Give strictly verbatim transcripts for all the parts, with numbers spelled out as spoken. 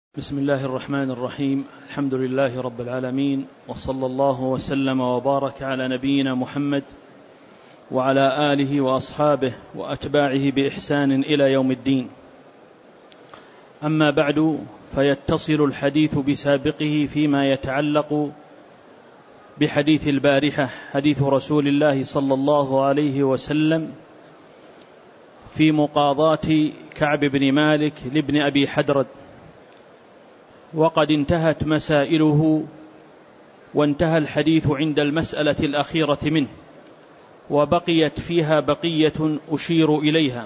بسم الله الرحمن الرحيم. الحمد لله رب العالمين، وصلى الله وسلم وبارك على نبينا محمد وعلى آله وأصحابه وأتباعه بإحسان إلى يوم الدين. أما بعد، فيتصل الحديث بسابقه فيما يتعلق بحديث البارحة، حديث رسول الله صلى الله عليه وسلم في مقاضاة كعب بن مالك لابن أبي حدرد، وقد انتهت مسائله وانتهى الحديث عند المسألة الأخيرة منه، وبقيت فيها بقية أشير إليها،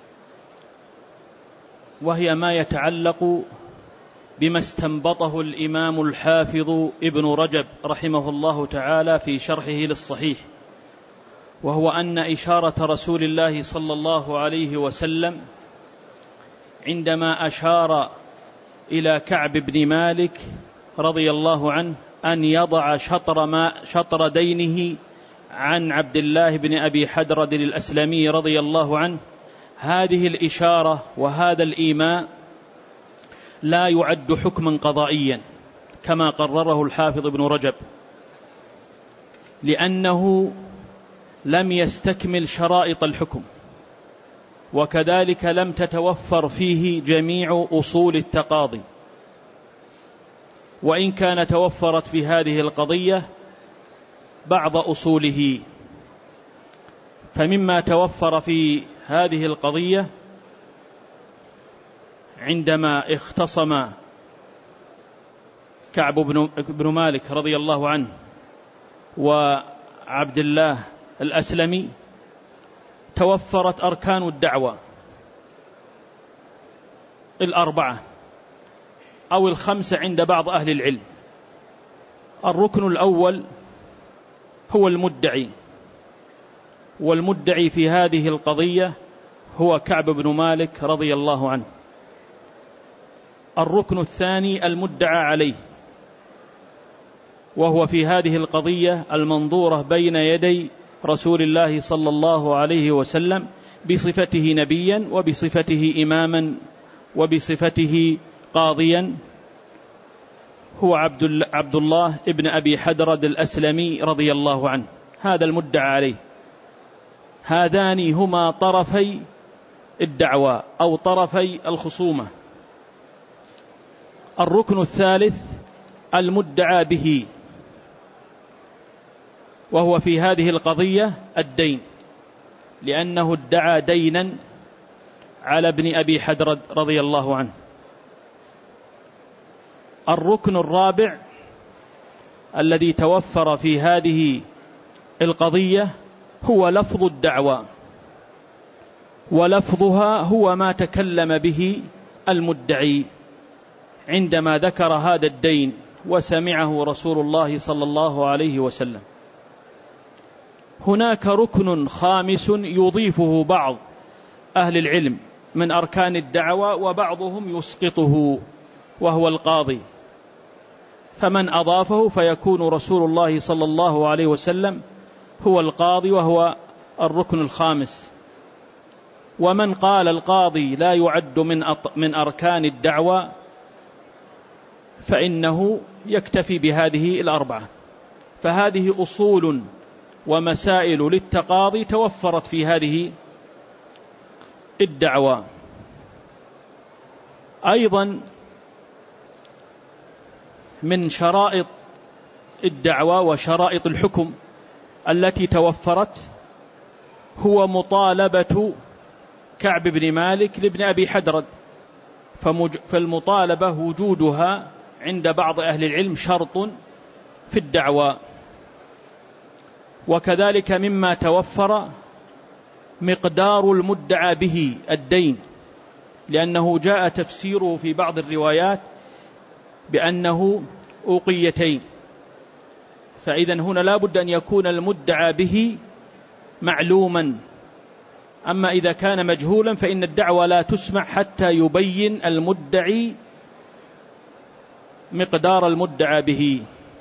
وهي ما يتعلق بما استنبطه الإمام الحافظ ابن رجب رحمه الله تعالى في شرحه للصحيح، وهو أن إشارة رسول الله صلى الله عليه وسلم عندما أشار إلى كعب بن مالك رضي الله عنه أن يضع شطر, ما شطر دينه عن عبد الله بن أبي حدرد الأسلمي رضي الله عنه، هذه الإشارة وهذا الإيماء لا يعد حكما قضائيا كما قرره الحافظ ابن رجب، لأنه لم يستكمل شرائط الحكم، وكذلك لم تتوفر فيه جميع أصول التقاضي، وإن كان توفرت في هذه القضية بعض أصوله. فمما توفر في هذه القضية عندما اختصم كعب بن مالك رضي الله عنه وعبد الله الأسلمي، توفرت أركان الدعوة الأربعة أو الخمسة عند بعض أهل العلم. الركن الأول هو المدعي، والمدعي في هذه القضية هو كعب بن مالك رضي الله عنه. الركن الثاني المدعى عليه، وهو في هذه القضية المنظورة بين يدي رسول الله صلى الله عليه وسلم بصفته نبيا وبصفته إماما وبصفته قاضيا، هو عبد الله ابن أبي حدرد الأسلمي رضي الله عنه، هذا المدعى عليه. هذان هما طرفي الدعوة أو طرفي الخصومة. الركن الثالث المدعى به، وهو في هذه القضية الدين، لأنه ادعى دينا على ابن أبي حدرد رضي الله عنه. الركن الرابع الذي توفر في هذه القضية هو لفظ الدعوة، ولفظها هو ما تكلم به المدعي عندما ذكر هذا الدين وسمعه رسول الله صلى الله عليه وسلم. هناك ركن خامس يضيفه بعض أهل العلم من أركان الدعوة وبعضهم يسقطه، وهو القاضي، فمن أضافه فيكون رسول الله صلى الله عليه وسلم هو القاضي، وهو الركن الخامس. ومن قال القاضي لا يعد من من أركان الدعوة فإنه يكتفي بهذه الأربعة. فهذه أصول ومسائل للتقاضي توفرت في هذه الدعوة. أيضا من شرائط الدعوة وشرائط الحكم التي توفرت هو مطالبة كعب بن مالك لابن أبي حدرد، فالمطالبة وجودها عند بعض أهل العلم شرط في الدعوة. وكذلك مما توفر مقدار المدعى به الدين، لأنه جاء تفسيره في بعض الروايات بأنه أوقيتين، فإذا هنا لا بد أن يكون المدعى به معلوما. أما إذا كان مجهولا فإن الدعوة لا تسمع حتى يبين المدعي مقدار المدعى به.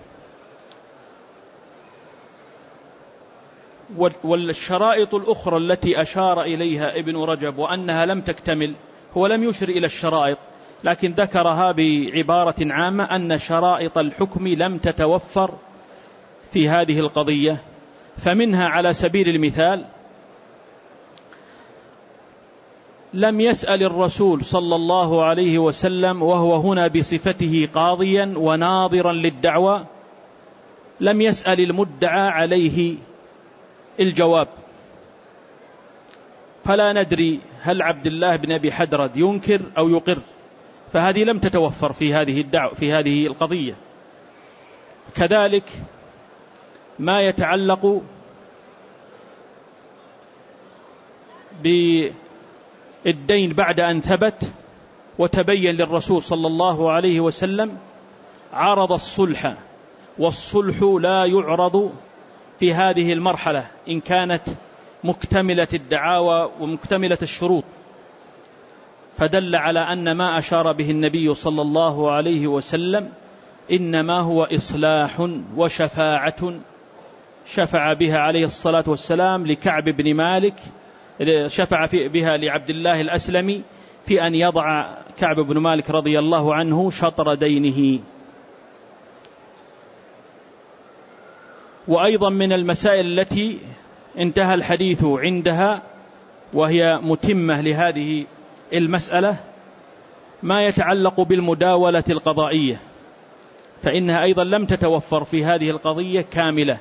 والشرائط الأخرى التي أشار إليها ابن رجب وأنها لم تكتمل، هو لم يشر إلى الشرائط، لكن ذكرها بعبارة عامة أن شرائط الحكم لم تتوفر في هذه القضية. فمنها على سبيل المثال: لم يسأل الرسول صلى الله عليه وسلم وهو هنا بصفته قاضيا وناظرا للدعوى، لم يسأل المدعى عليه الجواب، فلا ندري هل عبد الله بن أبي حدرد ينكر أو يقر، فهذه لم تتوفر في هذه الدعوة في هذه القضية. كذلك ما يتعلق بالدين بعد أن ثبت وتبين للرسول صلى الله عليه وسلم، عرض الصلح، والصلح لا يعرض في هذه المرحلة إن كانت مكتملة الدعاوى ومكتملة الشروط، فدل على أن ما أشار به النبي صلى الله عليه وسلم إنما هو إصلاح وشفاعة شفع بها عليه الصلاة والسلام لكعب بن مالك، شفع بها لعبد الله الأسلمي في أن يضع كعب بن مالك رضي الله عنه شطر دينه. وأيضا من المسائل التي انتهى الحديث عندها وهي متمة لهذه المسألة ما يتعلق بالمداولة القضائية، فإنها أيضا لم تتوفر في هذه القضية كاملة.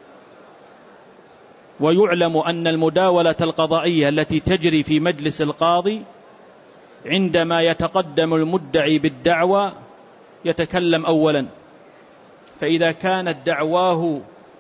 ويعلم أن المداولة القضائية التي تجري في مجلس القاضي عندما يتقدم المدعي بالدعوى يتكلم أولا، فإذا كانت دعواه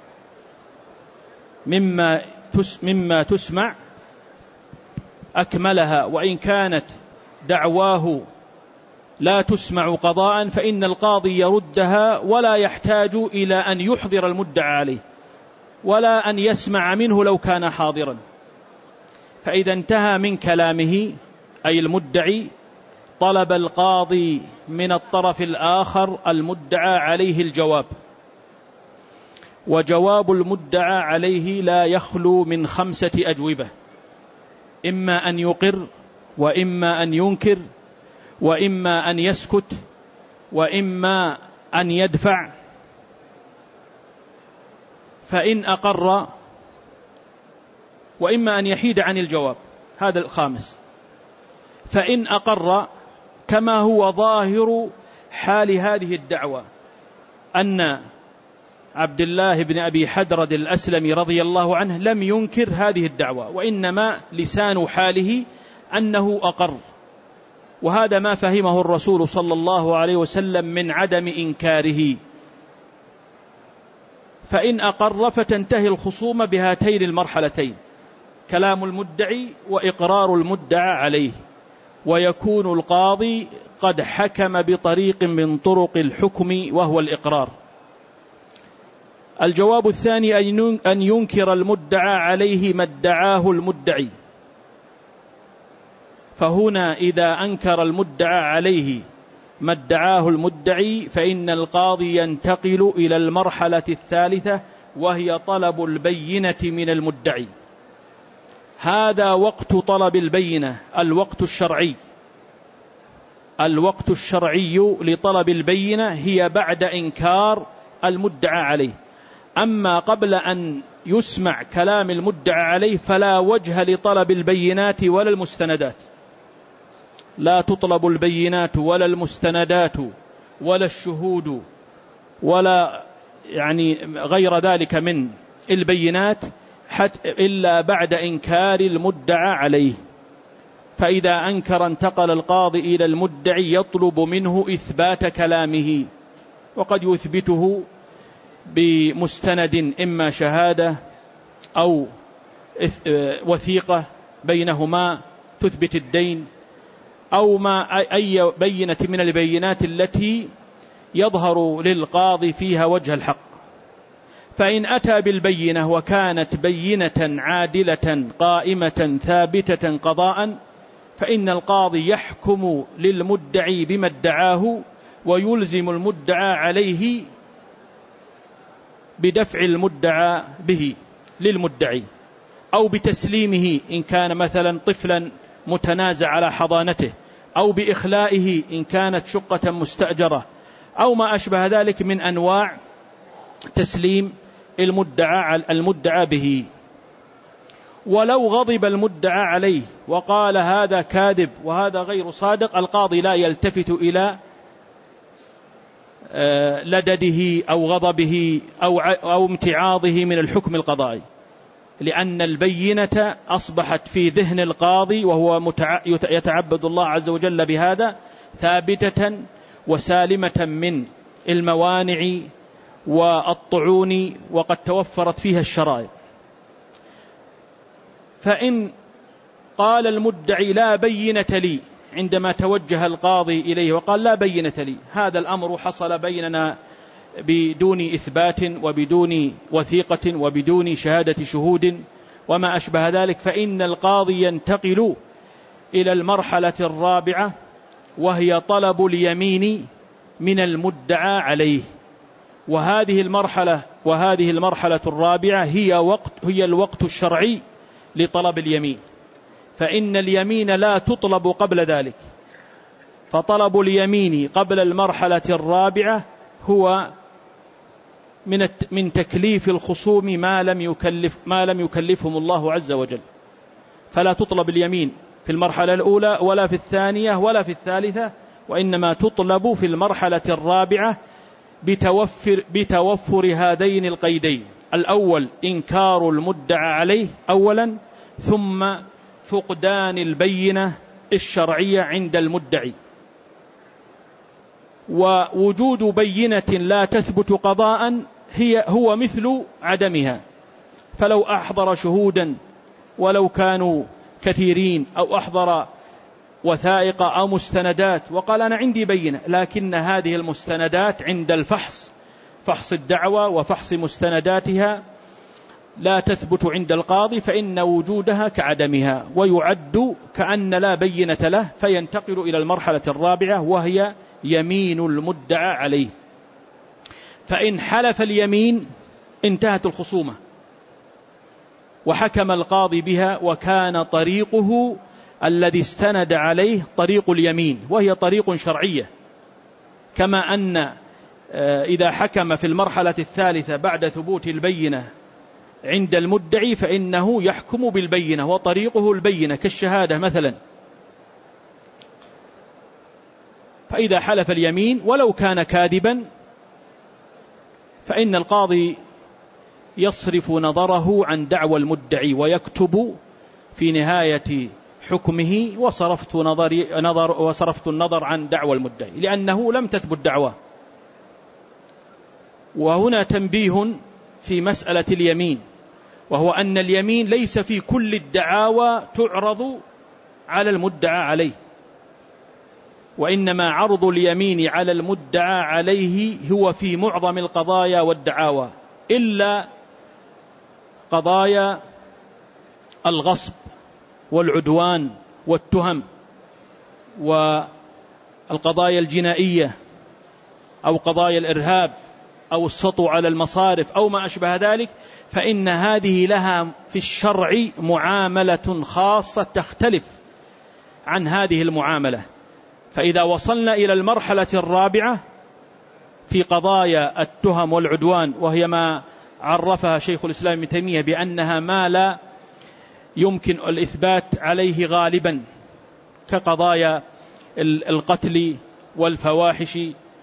مما مما تسمع أكملها، وإن كانت دعواه لا تسمع قضاء فإن القاضي يردها ولا يحتاج إلى أن يحضر المدعى عليه ولا أن يسمع منه لو كان حاضرا. فإذا انتهى من كلامه أي المدعي طلب القاضي من الطرف الآخر المدعى عليه الجواب، وجواب المدعى عليه لا يخلو من خمسة أجوبة: إما أن يقر، وإما أن ينكر، وإما أن يسكت، وإما أن يدفع. فإن أقر، وإما أن يحيد عن الجواب، هذا الخامس. فإن أقر كما هو ظاهر حال هذه الدعوة أن عبد الله بن أبي حدرد الأسلمي رضي الله عنه لم ينكر هذه الدعوة، وإنما لسان حاله أنه أقر، وهذا ما فهمه الرسول صلى الله عليه وسلم من عدم إنكاره. فإن أقر فتنتهي الخصومة بهاتين المرحلتين: كلام المدعي وإقرار المدعى عليه، ويكون القاضي قد حكم بطريق من طرق الحكم وهو الإقرار. الجواب الثاني أن ينكر المدعى عليه ما ادعاه المدعي، فهنا إذا أنكر المدعى عليه ما ادعاه المدعي فإن القاضي ينتقل إلى المرحلة الثالثة وهي طلب البينة من المدعي. هذا وقت طلب البينة، الوقت الشرعي. الوقت الشرعي لطلب البينة هي بعد إنكار المدعى عليه. أما قبل أن يسمع كلام المدعى عليه فلا وجه لطلب البينات ولا المستندات، لا تطلب البينات ولا المستندات ولا الشهود ولا يعني غير ذلك من البينات حتى إلا بعد إنكار المدعى عليه. فإذا أنكر انتقل القاضي إلى المدعي يطلب منه إثبات كلامه، وقد يثبته بمستند إما شهادة أو وثيقة بينهما تثبت الدين، أو ما أي بينة من البينات التي يظهر للقاضي فيها وجه الحق. فإن أتى بالبينة وكانت بينة عادلة قائمة ثابتة قضاء فإن القاضي يحكم للمدعي بما ادعاه ويلزم المدعى عليه بدفع المدعى به للمدعي، أو بتسليمه إن كان مثلا طفلا متنازع على حضانته أو بإخلائه إن كانت شقة مستأجرة أو ما أشبه ذلك من أنواع تسليم المدعى المدعى به. ولو غضب المدعى عليه وقال هذا كاذب وهذا غير صادق، القاضي لا يلتفت إلى لدده أو غضبه أو أو امتعاضه من الحكم القضائي، لأن البينة أصبحت في ذهن القاضي وهو يتعبد الله عز وجل بهذا ثابتة وسالمة من الموانع والطعون، وقد توفرت فيها الشرائط. فإن قال المدعي لا بينة لي عندما توجه القاضي إليه وقال لا بينة لي، هذا الأمر حصل بيننا بدون إثبات وبدون وثيقة وبدون شهادة شهود وما أشبه ذلك، فإن القاضي ينتقل إلى المرحلة الرابعة وهي طلب اليمين من المدعى عليه. وهذه المرحلة وهذه المرحلة الرابعة هي وقت هي الوقت الشرعي لطلب اليمين، فإن اليمين لا تطلب قبل ذلك. فطلب اليمين قبل المرحلة الرابعة هو من من تكليف الخصوم ما لم يكلف ما لم يكلفهم الله عز وجل، فلا تطلب اليمين في المرحلة الأولى ولا في الثانية ولا في الثالثة، وإنما تطلب في المرحلة الرابعة بتوفر بتوفر هذين القيدين: الأول إنكار المدعى عليه أولا، ثم فقدان البينة الشرعية عند المدعي. ووجود بينة لا تثبت قضاء هي هو مثل عدمها، فلو أحضر شهودا ولو كانوا كثيرين أو أحضر وثائق أو مستندات وقال أنا عندي بينة، لكن هذه المستندات عند الفحص فحص الدعوة وفحص مستنداتها لا تثبت عند القاضي، فإن وجودها كعدمها ويعد كأن لا بينة له، فينتقل إلى المرحلة الرابعة وهي يمين المدعى عليه. فإن حلف اليمين انتهت الخصومة وحكم القاضي بها، وكان طريقه الذي استند عليه طريق اليمين وهي طريق شرعية، كما أن إذا حكم في المرحلة الثالثة بعد ثبوت البينة عند المدعي فإنه يحكم بالبينة وطريقه البينة كالشهادة مثلا. فإذا حلف اليمين ولو كان كاذبا فإن القاضي يصرف نظره عن دعوى المدعي ويكتب في نهاية حكمه وصرفت نظري نظر وصرفت النظر عن دعوى المدعي لأنه لم تثبت دعوى. وهنا تنبيه في مسألة اليمين، وهو أن اليمين ليس في كل الدعاوى تعرض على المدعى عليه، وإنما عرض اليمين على المدعى عليه هو في معظم القضايا والدعاوى، إلا قضايا الغصب والعدوان والتهم والقضايا الجنائية أو قضايا الإرهاب أو السطو على المصارف أو ما أشبه ذلك، فإن هذه لها في الشرع معاملة خاصة تختلف عن هذه المعاملة. فإذا وصلنا إلى المرحلة الرابعة في قضايا التهم والعدوان، وهي ما عرفها شيخ الإسلام ابن تيمية بأنها ما لا يمكن الإثبات عليه غالبا، كقضايا القتل والفواحش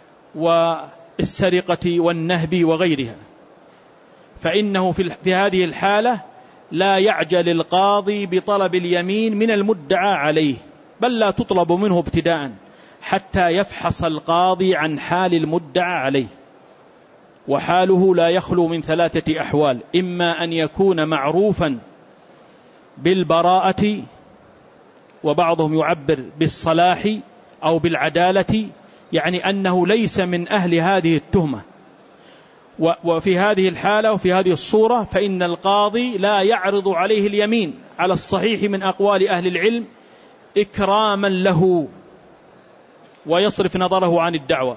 والسرقة والنهب وغيرها، فإنه في هذه الحالة لا يعجل القاضي بطلب اليمين من المدعى عليه، بل لا تطلب منه ابتداء حتى يفحص القاضي عن حال المدعى عليه. وحاله لا يخلو من ثلاثة أحوال: إما أن يكون معروفا بالبراءة، وبعضهم يعبر بالصلاح أو بالعدالة، يعني أنه ليس من أهل هذه التهمة، وفي هذه الحالة وفي هذه الصورة فإن القاضي لا يعرض عليه اليمين على الصحيح من أقوال أهل العلم إكراما له ويصرف نظره عن الدعوة،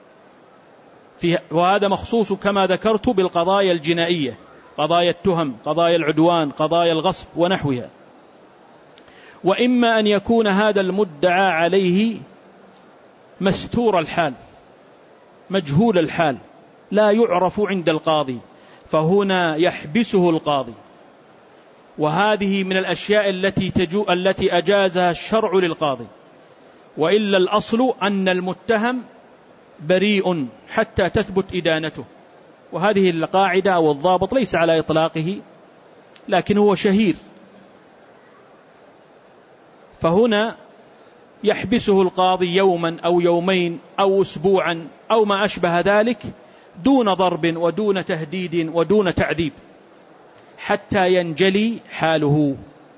وهذا مخصوص كما ذكرت بالقضايا الجنائية، قضايا التهم، قضايا العدوان، قضايا الغصب ونحوها. وإما أن يكون هذا المدعى عليه مستور الحال مجهول الحال لا يعرف عند القاضي، فهنا يحبسه القاضي. وهذه من الأشياء التي تجو التي أجازها الشرع للقاضي، وإلا الأصل أن المتهم بريء حتى تثبت إدانته. وهذه القاعدة والضابط ليس على إطلاقه، لكن هو شهير. فهنا يحبسه القاضي يوما أو يومين أو أسبوعا أو ما أشبه ذلك دون ضرب ودون تهديد ودون تعذيب حتى ينجلي حاله.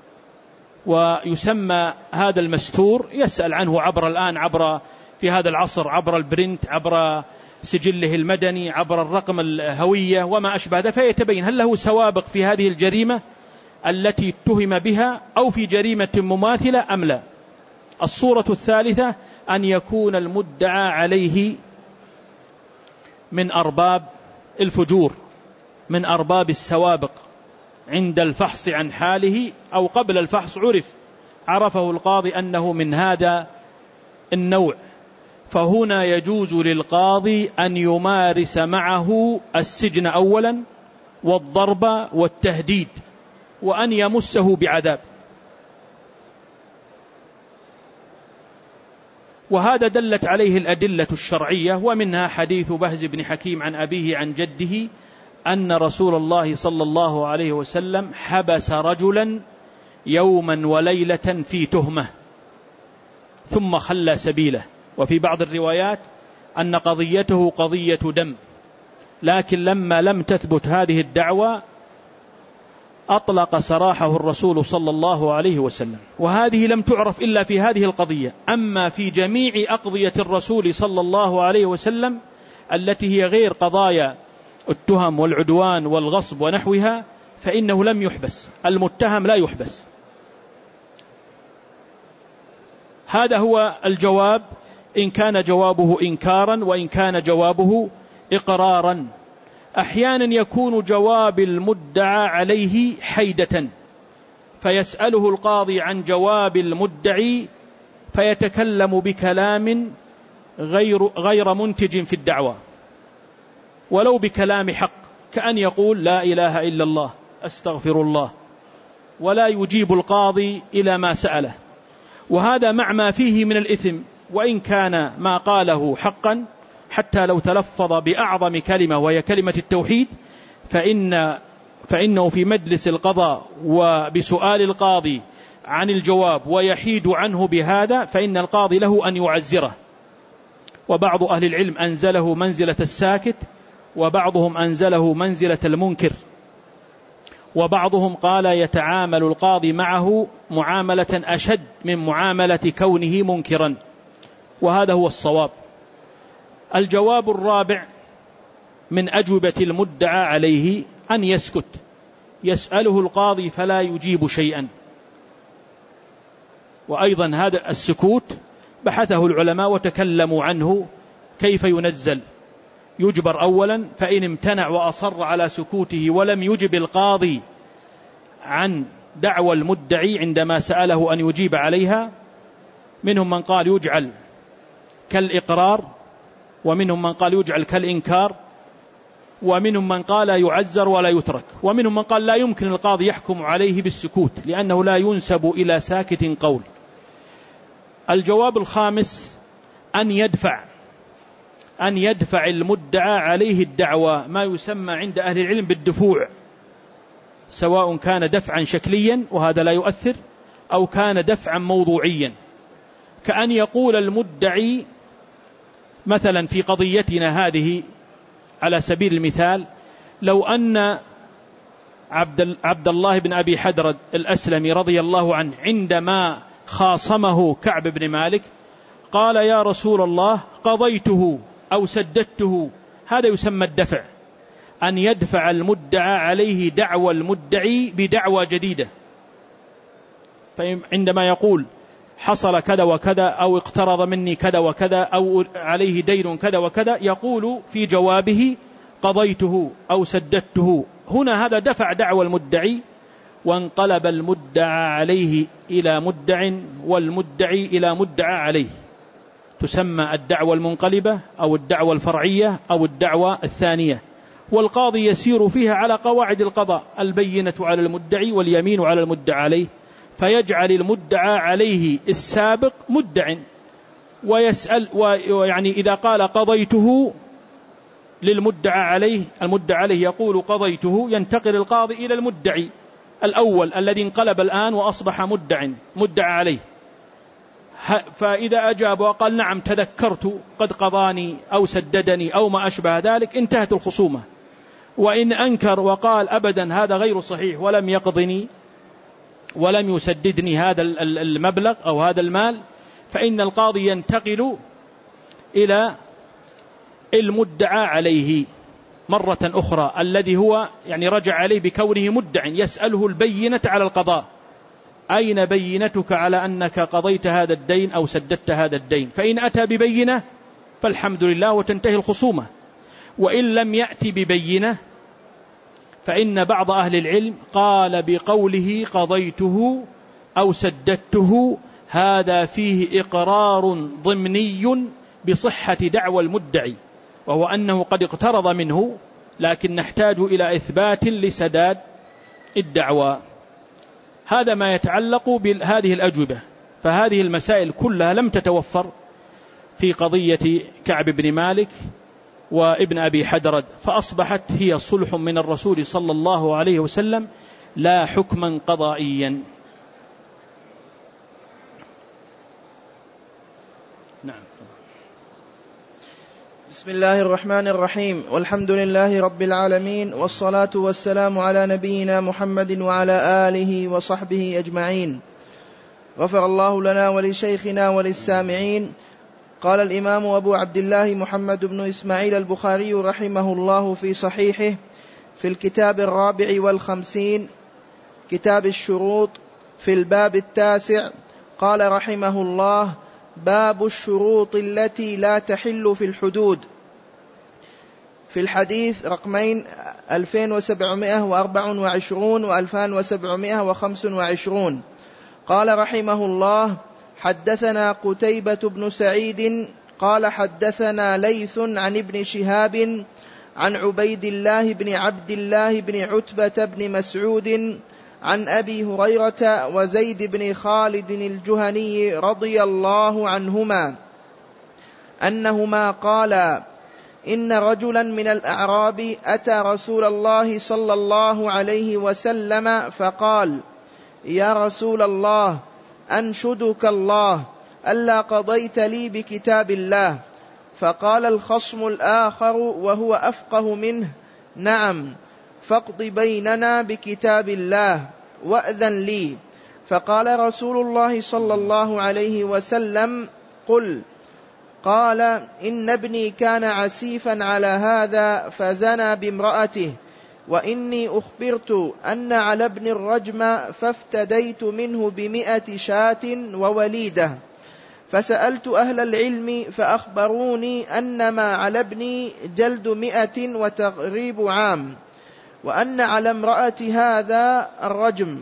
ويسمى هذا المستور يسأل عنه عبر الآن عبر في هذا العصر عبر البرنت، عبر سجله المدني، عبر الرقم الهوية وما أشبه ذلك، فيتبين هل له سوابق في هذه الجريمة التي اتهم بها أو في جريمة مماثلة أم لا. الصورة الثالثة أن يكون المدعى عليه من أرباب الفجور، من أرباب السوابق، عند الفحص عن حاله أو قبل الفحص عرف عرفه القاضي أنه من هذا النوع، فهنا يجوز للقاضي أن يمارس معه السجن أولا والضرب والتهديد وأن يمسه بعذاب. وهذا دلت عليه الأدلة الشرعية، ومنها حديث بهز بن حكيم عن أبيه عن جده أن رسول الله صلى الله عليه وسلم حبس رجلا يوما وليلة في تهمة ثم خلى سبيله. وفي بعض الروايات أن قضيته قضية دم، لكن لما لم تثبت هذه الدعوة أطلق سراحه الرسول صلى الله عليه وسلم. وهذه لم تعرف إلا في هذه القضية. أما في جميع أقضية الرسول صلى الله عليه وسلم التي هي غير قضايا التهم والعدوان والغصب ونحوها فإنه لم يحبس، المتهم لا يحبس. هذا هو الجواب إن كان جوابه إنكارا وإن كان جوابه إقرارا. أحيانا يكون جواب المدعى عليه حيدة، فيسأله القاضي عن جواب المدعي فيتكلم بكلام غير, غير منتج في الدعوة، ولو بكلام حق، كأن يقول لا إله إلا الله أستغفر الله، ولا يجيب القاضي إلى ما سأله. وهذا مع ما فيه من الإثم، وإن كان ما قاله حقا حتى لو تلفظ بأعظم كلمة وهي كلمة التوحيد، فإن فإنه في مجلس القضاء وبسؤال القاضي عن الجواب ويحيد عنه بهذا فإن القاضي له أن يعزره. وبعض أهل العلم أنزله منزلة الساكت، وبعضهم أنزله منزلة المنكر، وبعضهم قال يتعامل القاضي معه معاملة أشد من معاملة كونه منكرا، وهذا هو الصواب. الجواب الرابع من أجوبة المدعى عليه أن يسكت، يسأله القاضي فلا يجيب شيئا. وأيضا هذا السكوت بحثه العلماء وتكلموا عنه كيف ينزل. يجبر أولا، فإن امتنع وأصر على سكوته ولم يجب القاضي عن دعوى المدعي عندما سأله أن يجيب عليها، منهم من قال يجعل كالإقرار، ومنهم من قال يجعل كالإنكار، ومنهم من قال يعزر ولا يترك، ومنهم من قال لا يمكن القاضي يحكم عليه بالسكوت لأنه لا ينسب إلى ساكت قول. الجواب الخامس أن يدفع أن يدفع المدعى عليه الدعوى، ما يسمى عند أهل العلم بالدفوع، سواء كان دفعا شكليا وهذا لا يؤثر أو كان دفعا موضوعيا، كأن يقول المدعي مثلا في قضيتنا هذه على سبيل المثال، لو أن عبد عبد الله بن أبي حدرد الأسلمي رضي الله عنه عندما خاصمه كعب بن مالك قال يا رسول الله قضيته أو سددته، هذا يسمى الدفع، أن يدفع المدعى عليه دعوى المدعي بدعوى جديدة. فعندما يقول حصل كذا وكذا أو اقترض مني كذا وكذا أو عليه دين كذا وكذا، يقول في جوابه قضيته أو سددته، هنا هذا دفع دعوى المدعي وانقلب المدعى عليه إلى مدع والمدعي إلى مدعى عليه، تسمى الدعوة المنقلبة أو الدعوة الفرعية أو الدعوة الثانية، والقاضي يسير فيها على قواعد القضاء: البينة على المدعي واليمين على المدعى عليه، فيجعل المدعى عليه السابق مدع، ويسأل ويعني إذا قال قضيته للمدعى عليه، المدعى عليه يقول قضيته، ينتقل القاضي إلى المدعي الأول الذي انقلب الآن وأصبح مدع مدعى عليه، فإذا أجاب وقال نعم تذكرت قد قضاني أو سددني أو ما أشبه ذلك انتهت الخصومة. وإن أنكر وقال أبدا هذا غير صحيح ولم يقضني ولم يسددني هذا المبلغ أو هذا المال، فإن القاضي ينتقل إلى المدعى عليه مرة أخرى الذي هو يعني رجع عليه بكونه مدع، يسأله البينة على القضاء: أين بينتك على أنك قضيت هذا الدين أو سددت هذا الدين؟ فإن أتى ببينة فالحمد لله وتنتهي الخصومة، وإن لم يأتي ببينة فإن بعض أهل العلم قال بقوله قضيته أو سددته هذا فيه إقرار ضمني بصحة دعوى المدعي، وهو أنه قد اقترض منه، لكن نحتاج إلى إثبات لسداد الدعوى. هذا ما يتعلق بهذه الأجوبة. فهذه المسائل كلها لم تتوفر في قضية كعب بن مالك وابن أبي حدرد، فأصبحت هي صلح من الرسول صلى الله عليه وسلم لا حكما قضائيا. نعم. بسم الله الرحمن الرحيم، والحمد لله رب العالمين، والصلاة والسلام على نبينا محمد وعلى آله وصحبه أجمعين. غفر الله لنا ولشيخنا وللسامعين. قال الإمام أبو عبد الله محمد بن إسماعيل البخاري رحمه الله في صحيحه في الكتاب الرابع والخمسين كتاب الشروط في الباب التاسع، قال رحمه الله: باب الشروط التي لا تحل في الحدود. في الحديث رقمين ألفين وسبعمائة وأربعة وعشرين وألفان وسبعمائة وخمسة وعشرين. قال رحمه الله: حدثنا قتيبة بن سعيد قال حدثنا ليث عن ابن شهاب عن عبيد الله بن عبد الله بن عتبة بن مسعود عن أبي هريرة وزيد بن خالد الجهني رضي الله عنهما أنهما قالا: إن رجلا من الأعراب أتى رسول الله صلى الله عليه وسلم فقال: يا رسول الله، أنشدك الله ألا قضيت لي بكتاب الله. فقال الخصم الآخر وهو أفقه منه: نعم، فاقض بيننا بكتاب الله وأذن لي. فقال رسول الله صلى الله عليه وسلم: قل. قال: إن ابني كان عسيفا على هذا فزنى بامرأته، وإني أخبرت أن على ابن الرجم فافتديت منه بمئة شاة ووليدة، فسألت أهل العلم فأخبروني أنما على ابني جلد مئة وتغريب عام، وأن على امرأة هذا الرجم.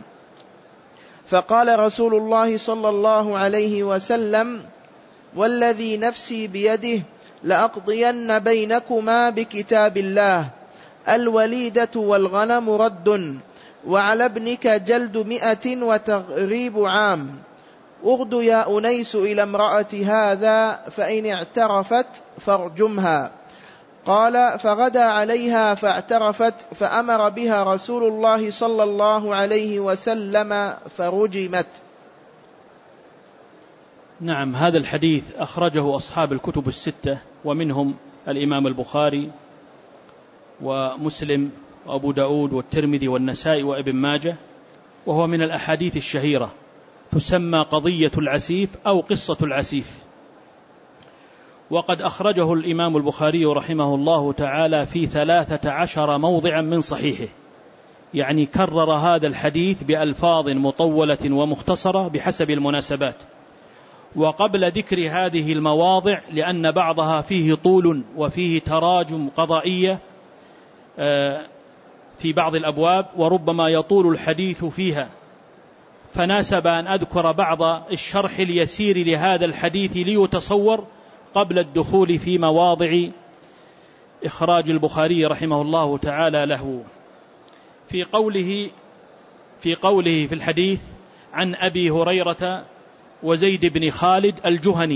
فقال رسول الله صلى الله عليه وسلم: والذي نفسي بيده لأقضين بينكما بكتاب الله، الوليدة والغنم رد، وعلى ابنك جلد مئة وتغريب عام. اغد يا أنيس إلى امرأة هذا، فإن اعترفت فارجمها. قال: فغدا عليها فاعترفت، فأمر بها رسول الله صلى الله عليه وسلم فرجمت. نعم. هذا الحديث أخرجه أصحاب الكتب الستة، ومنهم الإمام البخاري ومسلم وأبو داود والترمذي والنسائي وابن ماجه، وهو من الأحاديث الشهيرة، تسمى قضية العسيف أو قصة العسيف. وقد أخرجه الإمام البخاري رحمه الله تعالى في ثلاثة عشر موضعا من صحيحه، يعني كرر هذا الحديث بألفاظ مطولة ومختصرة بحسب المناسبات. وقبل ذكر هذه المواضع، لأن بعضها فيه طول وفيه تراجم قضائية في بعض الأبواب وربما يطول الحديث فيها، فناسب أن أذكر بعض الشرح اليسير لهذا الحديث ليتصور قبل الدخول في مواضع إخراج البخاري رحمه الله تعالى له. في قوله في قوله في الحديث عن أبي هريرة وزيد بن خالد الجهني،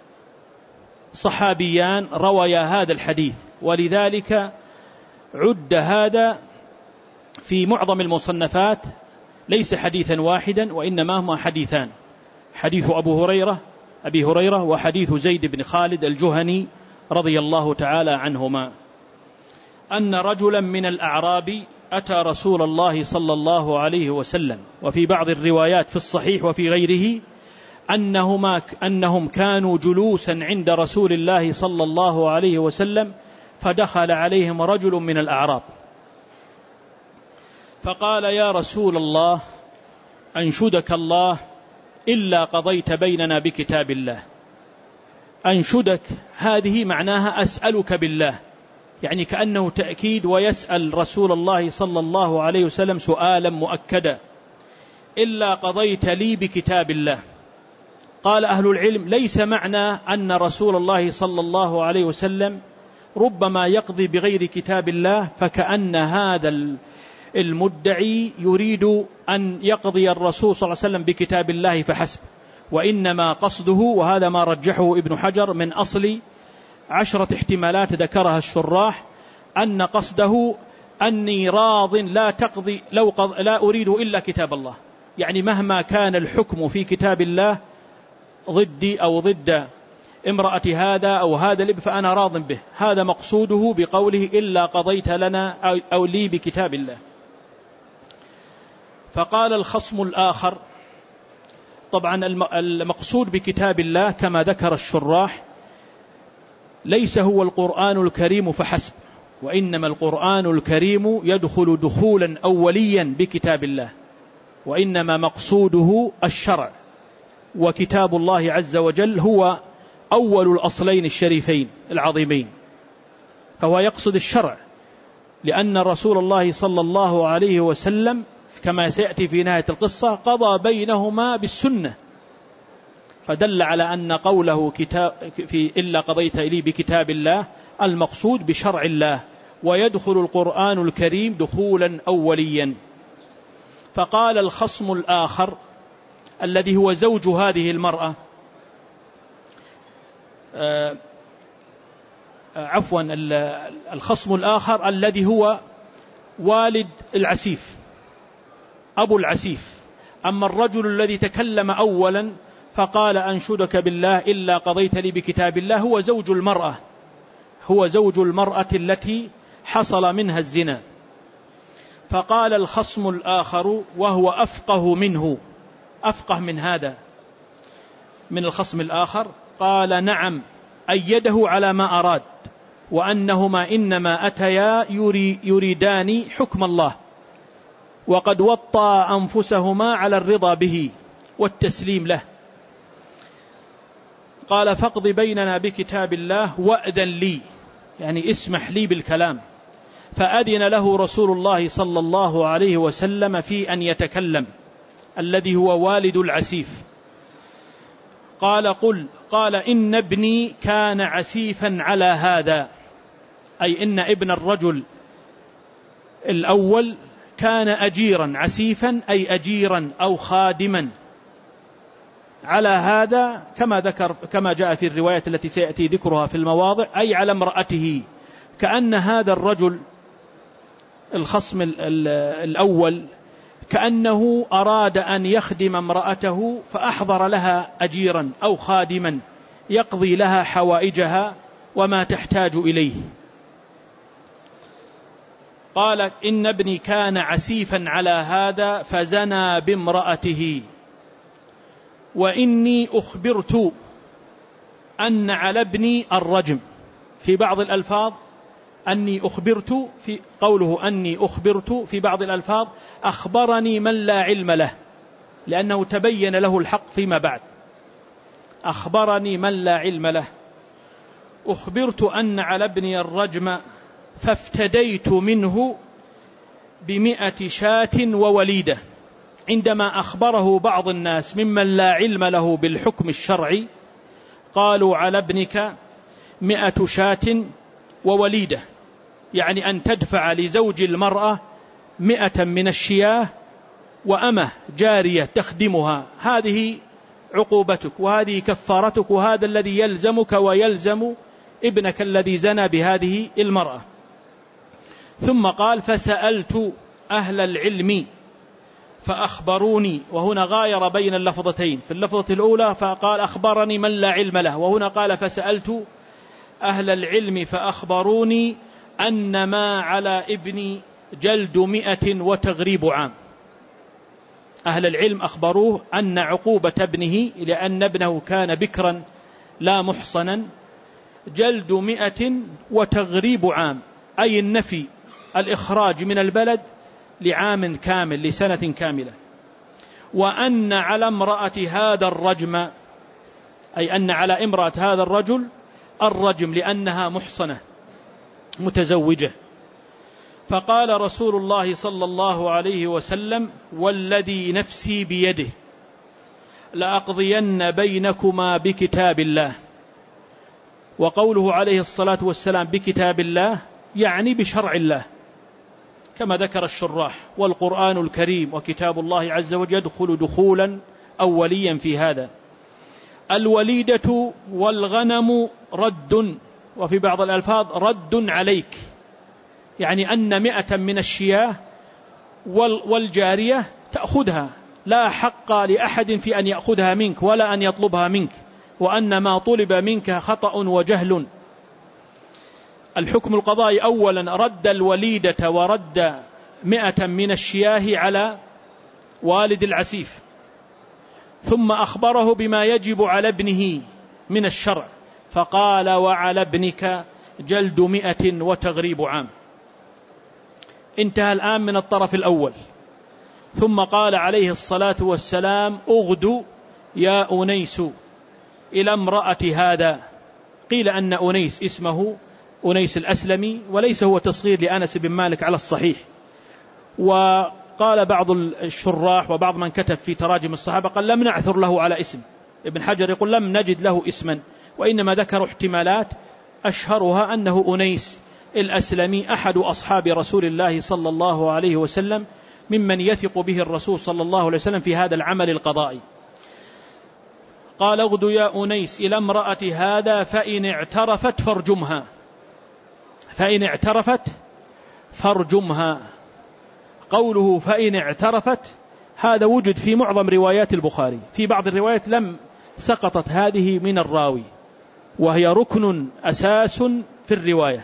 صحابيان رويا هذا الحديث، ولذلك عد هذا في معظم المصنفات ليس حديثا واحدا وإنما هما حديثان، حديث أبو هريرة أبي هريرة وحديث زيد بن خالد الجهني رضي الله تعالى عنهما، أن رجلا من الأعراب أتى رسول الله صلى الله عليه وسلم. وفي بعض الروايات في الصحيح وفي غيره أنهما أنهم كانوا جلوسا عند رسول الله صلى الله عليه وسلم، فدخل عليهم رجل من الأعراب فقال: يا رسول الله، أنشدك الله إلا قضيت بيننا بكتاب الله. أنشدك هذه معناها أسألك بالله، يعني كأنه تأكيد، ويسأل رسول الله صلى الله عليه وسلم سؤالا مؤكدا: إلا قضيت لي بكتاب الله. قال أهل العلم: ليس معنى أن رسول الله صلى الله عليه وسلم ربما يقضي بغير كتاب الله، فكأن هذا المدعي يريد أن يقضي الرسول صلى الله عليه وسلم بكتاب الله فحسب، وإنما قصده، وهذا ما رجحه ابن حجر من أصل عشرة احتمالات ذكرها الشراح، أن قصده أني راض لا تقضي لو قض لا أريد إلا كتاب الله، يعني مهما كان الحكم في كتاب الله ضدي أو ضد امرأة هذا أو هذا الابن فأنا راض به. هذا مقصوده بقوله إلا قضيت لنا أو لي بكتاب الله. فقال الخصم الآخر، طبعا المقصود بكتاب الله كما ذكر الشراح ليس هو القرآن الكريم فحسب، وإنما القرآن الكريم يدخل دخولا أوليا بكتاب الله، وإنما مقصوده الشرع، وكتاب الله عز وجل هو أول الأصلين الشريفين العظيمين، فهو يقصد الشرع، لأن رسول الله صلى الله عليه وسلم كما سيأتي في نهاية القصة قضى بينهما بالسنة، فدل على أن قوله كتاب في إلا قضيت لي بكتاب الله المقصود بشرع الله، ويدخل القرآن الكريم دخولا أوليا. فقال الخصم الآخر الذي هو زوج هذه المرأة آه عفوا الخصم الآخر الذي هو والد العسيف أبو العسيف. أما الرجل الذي تكلم أولا فقال أنشدك بالله إلا قضيت لي بكتاب الله هو زوج المرأة هو زوج المرأة التي حصل منها الزنا. فقال الخصم الآخر وهو أفقه منه أفقه من هذا من الخصم الآخر، قال نعم أيده على ما أراد، وأنهما إنما أتيا يريدان حكم الله، وقد وطى أنفسهما على الرضا به والتسليم له. قال فاقض بيننا بكتاب الله وأذن لي، يعني اسمح لي بالكلام. فأذن له رسول الله صلى الله عليه وسلم في أن يتكلم الذي هو والد العسيف. قال قل قال إن ابني كان عسيفا على هذا، أي إن ابن الرجل الأول كان أجيرا، عسيفا أي أجيرا أو خادما على هذا، كما ذكر كما جاء في الروايات التي سيأتي ذكرها في المواضع، أي على امرأته. كأن هذا الرجل الخصم الأول كأنه أراد أن يخدم امرأته، فأحضر لها أجيرا أو خادما يقضي لها حوائجها وما تحتاج إليه. قال إن ابني كان عسيفا على هذا فزنى بامرأته، وإني أخبرت أن على ابني الرجم. في بعض الألفاظ أني أخبرت، في قوله أني أخبرت في بعض الألفاظ أخبرني من لا علم له، لأنه تبين له الحق فيما بعد. أخبرني من لا علم له، أخبرت أن على ابني الرجم فافتديت منه بمئة شاة ووليدة. عندما أخبره بعض الناس ممن لا علم له بالحكم الشرعي قالوا على ابنك مئة شاة ووليدة، يعني أن تدفع لزوج المرأة مئة من الشياه وأمه جارية تخدمها، هذه عقوبتك وهذه كفارتك، وهذا الذي يلزمك ويلزم ابنك الذي زنى بهذه المرأة. ثم قال فسألت أهل العلم فأخبروني، وهنا غاير بين اللفظتين، في اللفظة الأولى فقال أخبرني من لا علم له، وهنا قال فسألت أهل العلم فأخبروني أن ما على ابني جلد مئة وتغريب عام. أهل العلم أخبروه أن عقوبة ابنه لأن ابنه كان بكرا لا محصنا جلد مئة وتغريب عام، أي النفي، الإخراج من البلد لعام كامل، لسنة كاملة. وأن على امرأة هذا الرجم، أي أن على امرأة هذا الرجل الرجم لأنها محصنة متزوجة. فقال رسول الله صلى الله عليه وسلم والذي نفسي بيده لأقضين بينكما بكتاب الله. وقوله عليه الصلاة والسلام بكتاب الله يعني بشرع الله كما ذكر الشراح، والقرآن الكريم وكتاب الله عز وجل يدخل دخولا أوليا في هذا. الوليدة والغنم رد، وفي بعض الألفاظ رد عليك، يعني أن مئة من الشياه والجارية تأخذها، لا حق لأحد في أن يأخذها منك ولا أن يطلبها منك، وأن ما طلب منك خطأ وجهل. الحكم القضائي أولا رد الوليدة ورد مئة من الشياه على والد العسيف، ثم أخبره بما يجب على ابنه من الشرع، فقال وعلى ابنك جلد مئة وتغريب عام. انتهى الآن من الطرف الأول. ثم قال عليه الصلاة والسلام أغدو يا أنيس إلى امرأة هذا. قيل أن أنيس اسمه أنيس الأسلمي، وليس هو تصغير لأنس بن مالك على الصحيح. وقال بعض الشراح وبعض من كتب في تراجم الصحابة قال لم نعثر له على اسم، ابن حجر يقول لم نجد له اسما، وإنما ذكروا احتمالات أشهرها أنه أنيس الأسلمي أحد أصحاب رسول الله صلى الله عليه وسلم، ممن يثق به الرسول صلى الله عليه وسلم في هذا العمل القضائي. قال اغدو يا أنيس إلى امرأة هذا فإن اعترفت فارجمها، فإن اعترفت فارجمها. قوله فإن اعترفت هذا وجد في معظم روايات البخاري، في بعض الروايات لم سقطت هذه من الراوي، وهي ركن أساس في الرواية،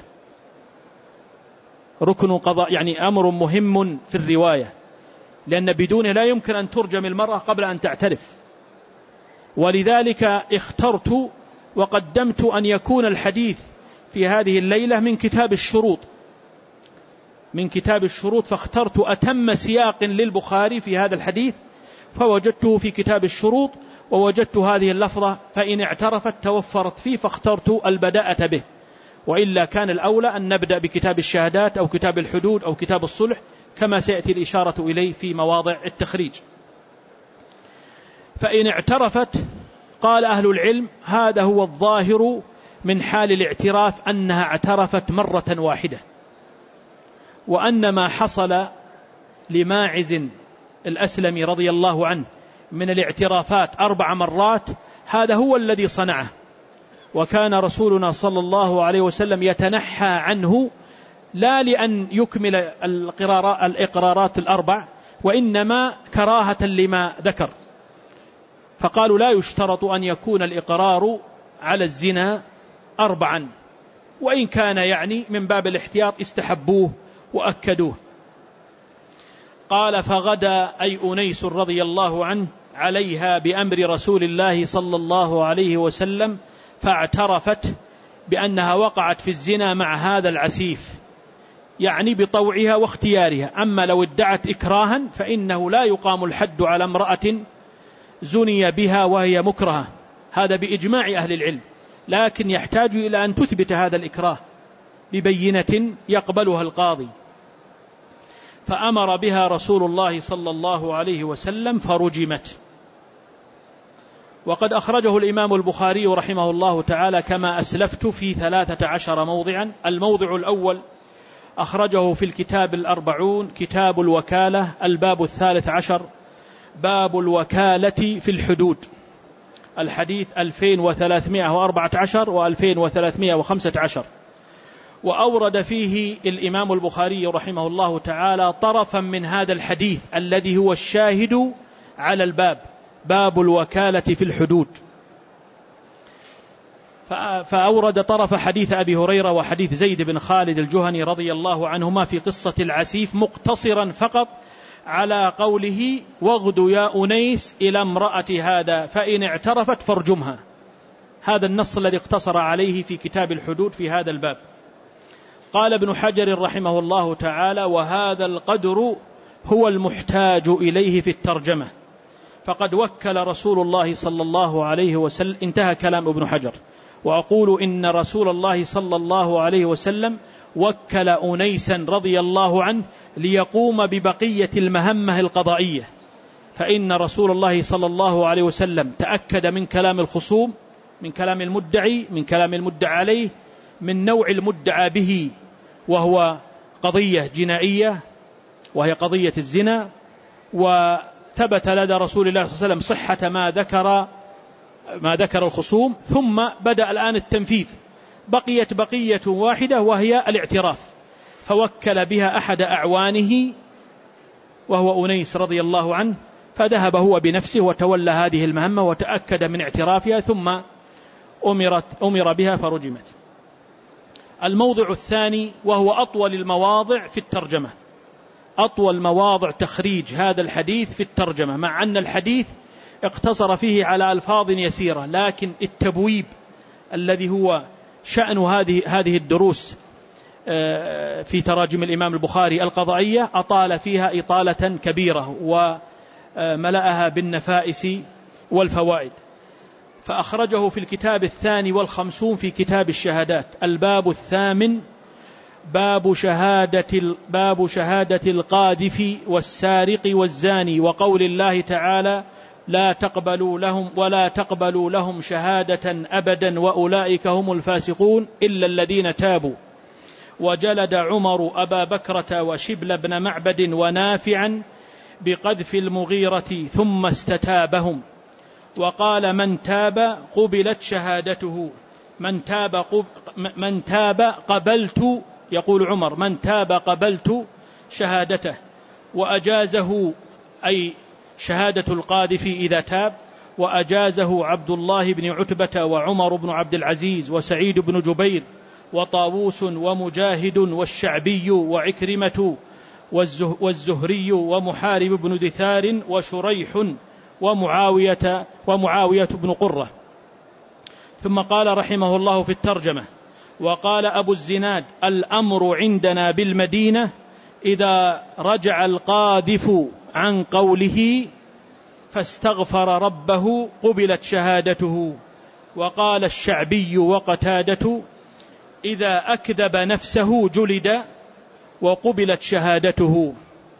ركن قضاء، يعني أمر مهم في الرواية، لأن بدونه لا يمكن أن ترجم المرأة قبل أن تعترف. ولذلك اخترت وقدمت أن يكون الحديث في هذه الليلة من كتاب الشروط، من كتاب الشروط، فاخترت أتم سياق للبخاري في هذا الحديث فوجدته في كتاب الشروط، ووجدت هذه اللفظة فإن اعترفت توفرت فيه، فاخترت البداءة به، وإلا كان الأولى أن نبدأ بكتاب الشهادات أو كتاب الحدود أو كتاب الصلح كما سيأتي الإشارة إليه في مواضع التخريج. فإن اعترفت قال أهل العلم هذا هو الظاهر من حال الاعتراف أنها اعترفت مرة واحدة، وأن ما حصل لماعز الأسلمي رضي الله عنه من الاعترافات أربع مرات هذا هو الذي صنعه، وكان رسولنا صلى الله عليه وسلم يتنحى عنه لا لأن يكمل الإقرارات الأربع، وإنما كراهة لما ذكر، فقالوا لا يشترط أن يكون الإقرار على الزنا أربعا، وإن كان يعني من باب الاحتياط استحبوه وأكدوه. قال فغدا أي أنيس رضي الله عنه عليها بأمر رسول الله صلى الله عليه وسلم فاعترفت بأنها وقعت في الزنا مع هذا العسيف، يعني بطوعها واختيارها. أما لو ادعت إكراها فإنه لا يقام الحد على امرأة زني بها وهي مكرهة، هذا بإجماع أهل العلم، لكن يحتاج إلى أن تثبت هذا الإكراه ببينة يقبلها القاضي. فأمر بها رسول الله صلى الله عليه وسلم فرجمت. وقد أخرجه الإمام البخاري رحمه الله تعالى كما أسلفت في ثلاثة عشر موضعا. الموضع الأول أخرجه في الكتاب الأربعون، كتاب الوكالة، الباب الثالث عشر، باب الوكالة في الحدود، الحديث ألفين وثلاثمائة وأربعة عشر وألفين وثلاثمائة وخمسة عشر. وأورد فيه الإمام البخاري رحمه الله تعالى طرفا من هذا الحديث الذي هو الشاهد على الباب، باب الوكالة في الحدود. فأورد طرف حديث أبي هريرة وحديث زيد بن خالد الجهني رضي الله عنهما في قصة العسيف، مقتصرا فقط على قوله: واغد يا أنيس إلى امرأة هذا فإن اعترفت فارجمها. هذا النص الذي اقتصر عليه في كتاب الحدود في هذا الباب. قال ابن حجر رحمه الله تعالى: وهذا القدر هو المحتاج إليه في الترجمة، فقد وكل رسول الله صلى الله عليه وسلم. انتهى كلام ابن حجر. وأقول إن رسول الله صلى الله عليه وسلم وكل أنيسا رضي الله عنه ليقوم ببقية المهمة القضائية، فإن رسول الله صلى الله عليه وسلم تأكد من كلام الخصوم، من كلام المدعي، من كلام المدعى عليه، من نوع المدعى به، وهو قضية جنائية وهي قضية الزنا، وثبت لدى رسول الله صلى الله عليه وسلم صحة ما ذكر ما ذكر الخصوم. ثم بدأ الآن التنفيذ، بقيت بقية واحدة وهي الاعتراف، فوكل بها أحد أعوانه وهو أنيس رضي الله عنه، فذهب هو بنفسه وتولى هذه المهمة وتأكد من اعترافها، ثم أمرت أمر بها فرجمت. الموضع الثاني وهو أطول المواضع في الترجمة، أطول مواضع تخريج هذا الحديث في الترجمة، مع أن الحديث اقتصر فيه على ألفاظ يسيرة، لكن التبويب الذي هو شأن هذه هذه الدروس في تراجم الإمام البخاري القضائية أطال فيها إطالة كبيرة وملأها بالنفائس والفوائد. فأخرجه في الكتاب الثاني والخمسون في كتاب الشهادات، الباب الثامن، باب شهادة باب شهادة القاذف والسارق والزاني، وقول الله تعالى: لا تقبلوا لهم ولا تقبلوا لهم شهادة أبدا وأولئك هم الفاسقون إلا الذين تابوا. وجلد عمر أبا بكرة وشبل بن معبد ونافعا بقذف المغيرة ثم استتابهم، وقال: من تاب قبلت شهادته، من تاب, قب من تاب قبلت، يقول عمر: من تاب قبلت شهادته. وأجازه أي شهادة القاذف إذا تاب، وأجازه عبد الله بن عتبة وعمر بن عبد العزيز وسعيد بن جبير وطاووس ومجاهد والشعبي وعكرمة والزهري ومحارب بن دثار وشريح ومعاوية, ومعاوية بن قرة. ثم قال رحمه الله في الترجمة: وقال أبو الزناد: الأمر عندنا بالمدينة إذا رجع القاذف عن قوله فاستغفر ربه قبلت شهادته. وقال الشعبي وقتادة: إذا أكذب نفسه جلد وقبلت شهادته.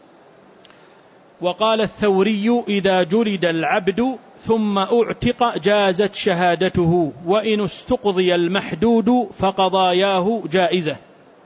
وقال الثوري: إذا جلد العبد ثم أعتق جازت شهادته، وإن استقضي المحدود فقضاياه جائزة.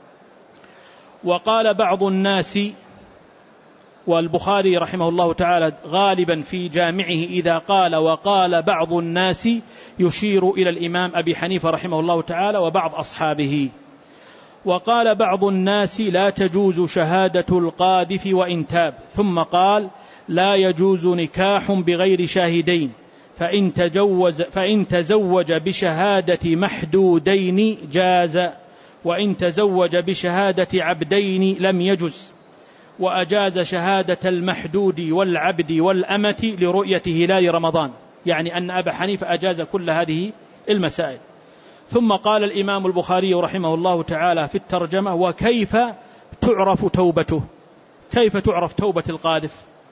وقال بعض الناس، والبخاري رحمه الله تعالى غالبا في جامعه إذا قال وقال بعض الناس يشير إلى الإمام أبي حنيفة رحمه الله تعالى وبعض أصحابه. وقال بعض الناس: لا تجوز شهادة القاذف وإن تاب. ثم قال: لا يجوز نكاح بغير شاهدين، فإن تجوز فإن تزوج بشهادة محدودين جاز، وإن تزوج بشهادة عبدين لم يجز. وأجاز شهادة المحدود والعبد والأمة لرؤية هلال رمضان، يعني أن أبا حنيفة أجاز كل هذه المسائل. ثم قال الإمام البخاري رحمه الله تعالى في الترجمة: وكيف تعرف توبته؟ كيف تعرف توبة القاذف؟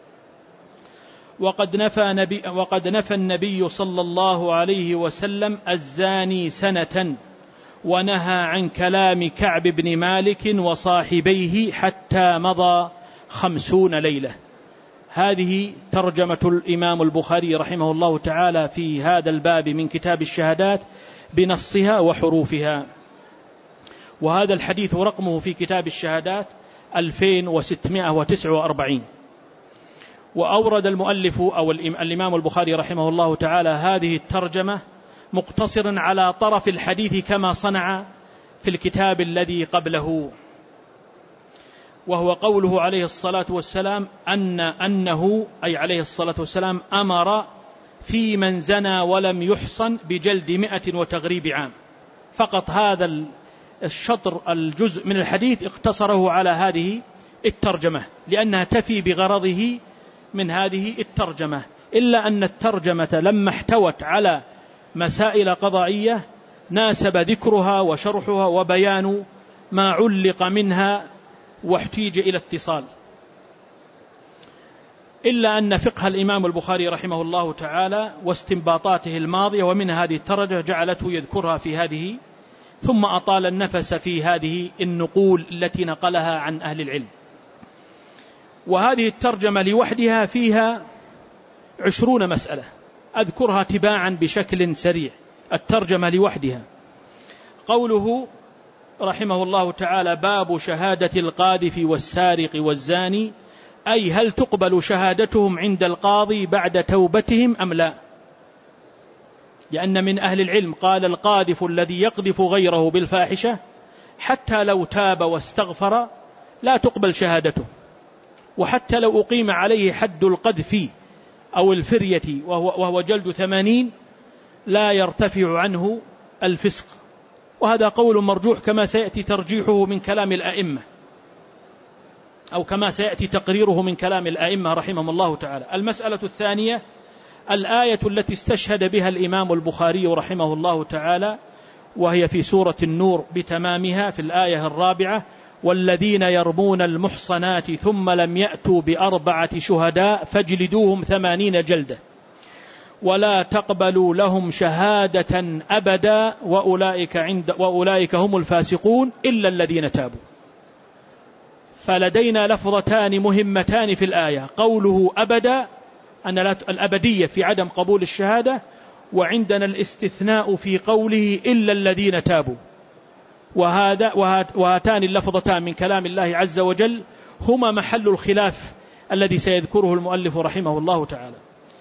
وقد نفى, نبي وقد نفى النبي صلى الله عليه وسلم الزاني سنة، ونهى عن كلام كعب بن مالك وصاحبيه حتى مضى خمسون ليلة. هذه ترجمة الإمام البخاري رحمه الله تعالى في هذا الباب من كتاب الشهادات بنصها وحروفها. وهذا الحديث رقمه في كتاب الشهادات ألفين وستمائة وتسعة وأربعين. وأورد المؤلف أو الإمام البخاري رحمه الله تعالى هذه الترجمة مقتصرا على طرف الحديث كما صنع في الكتاب الذي قبله، وهو قوله عليه الصلاة والسلام أن أنه أي عليه الصلاة والسلام أمر في من زنى ولم يحصن بجلد مئة وتغريب عام. فقط هذا الشطر الجزء من الحديث اقتصره على هذه الترجمة لأنها تفي بغرضه من هذه الترجمة، إلا أن الترجمة لما احتوت على مسائل قضائية ناسب ذكرها وشرحها وبيان ما علق منها واحتيج إلى اتصال. إلا أن فقه الإمام البخاري رحمه الله تعالى واستنباطاته الماضية ومن هذه الترجمة جعلته يذكرها في هذه، ثم أطال النفس في هذه النقول التي نقلها عن أهل العلم. وهذه الترجمة لوحدها فيها عشرون مسألة أذكرها تباعا بشكل سريع. الترجمة لوحدها قوله رحمه الله تعالى باب شهادة القاذف والسارق والزاني، أي هل تقبل شهادتهم عند القاضي بعد توبتهم أم لا؟ لأن من أهل العلم قال القاذف الذي يقذف غيره بالفاحشة حتى لو تاب واستغفر لا تقبل شهادته، وحتى لو أقيم عليه حد القذف أو الفرية وهو, وهو جلد ثمانين لا يرتفع عنه الفسق. وهذا قول مرجوح كما سيأتي ترجيحه من كلام الأئمة أو كما سيأتي تقريره من كلام الأئمة رحمهم الله تعالى. المسألة الثانية الآية التي استشهد بها الإمام البخاري رحمه الله تعالى، وهي في سورة النور بتمامها في الآية الرابعة والذين يرمون المحصنات ثم لم يأتوا بأربعة شهداء فاجلدوهم ثمانين جلدة ولا تقبلوا لهم شهادة أبدا وأولئك, عند وأولئك هم الفاسقون إلا الذين تابوا. فلدينا لفظتان مهمتان في الآية، قوله أبدا أن الأبدية في عدم قبول الشهادة، وعندنا الاستثناء في قوله إلا الذين تابوا. وهذا وهاتان اللفظتان من كلام الله عز وجل هما محل الخلاف الذي سيذكره المؤلف رحمه الله تعالى.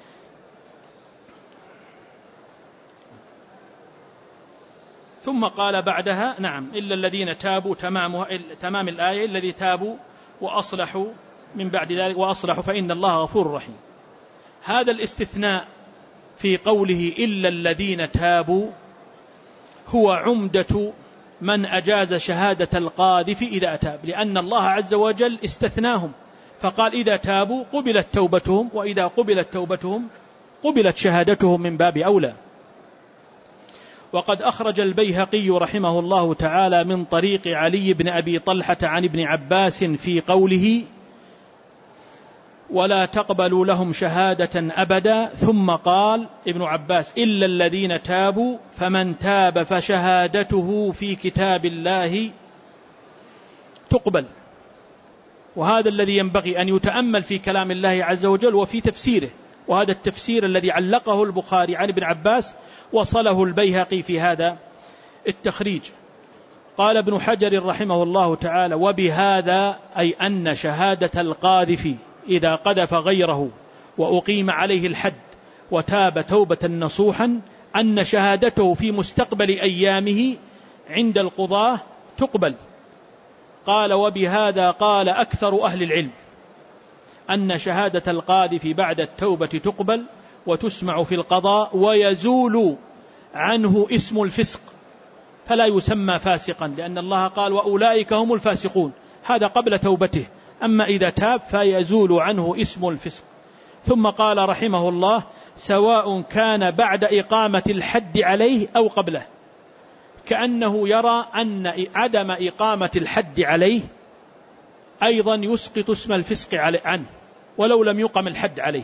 ثم قال بعدها نعم إلا الذين تابوا تمام, تمام الآية الذي تابوا وأصلحوا من بعد ذلك وأصلحوا فإن الله غفور رحيم. هذا الاستثناء في قوله إلا الذين تابوا هو عمدة من أجاز شهادة القاذف إذا تاب، لأن الله عز وجل استثناهم فقال إذا تابوا قبلت توبتهم، وإذا قبلت توبتهم قبلت شهادتهم من باب أولى. وقد أخرج البيهقي رحمه الله تعالى من طريق علي بن أبي طلحة عن ابن عباس في قوله ولا تقبلوا لهم شهادة أبدا، ثم قال ابن عباس إلا الذين تابوا فمن تاب فشهادته في كتاب الله تقبل. وهذا الذي ينبغي أن يتأمل في كلام الله عز وجل وفي تفسيره، وهذا التفسير الذي علقه البخاري عن ابن عباس وصله البيهقي في هذا التخريج. قال ابن حجر رحمه الله تعالى وبهذا أي أن شهادة القاذف إذا قذف غيره وأقيم عليه الحد وتاب توبة نصوحا أن شهادته في مستقبل أيامه عند القضاة تقبل. قال وبهذا قال أكثر أهل العلم أن شهادة القاذف بعد التوبة تقبل وتسمع في القضاء ويزول عنه اسم الفسق فلا يسمى فاسقا، لأن الله قال وأولئك هم الفاسقون، هذا قبل توبته، أما إذا تاب فيزول عنه اسم الفسق. ثم قال رحمه الله سواء كان بعد إقامة الحد عليه أو قبله، كأنه يرى أن عدم إقامة الحد عليه أيضا يسقط اسم الفسق عنه ولو لم يقم الحد عليه.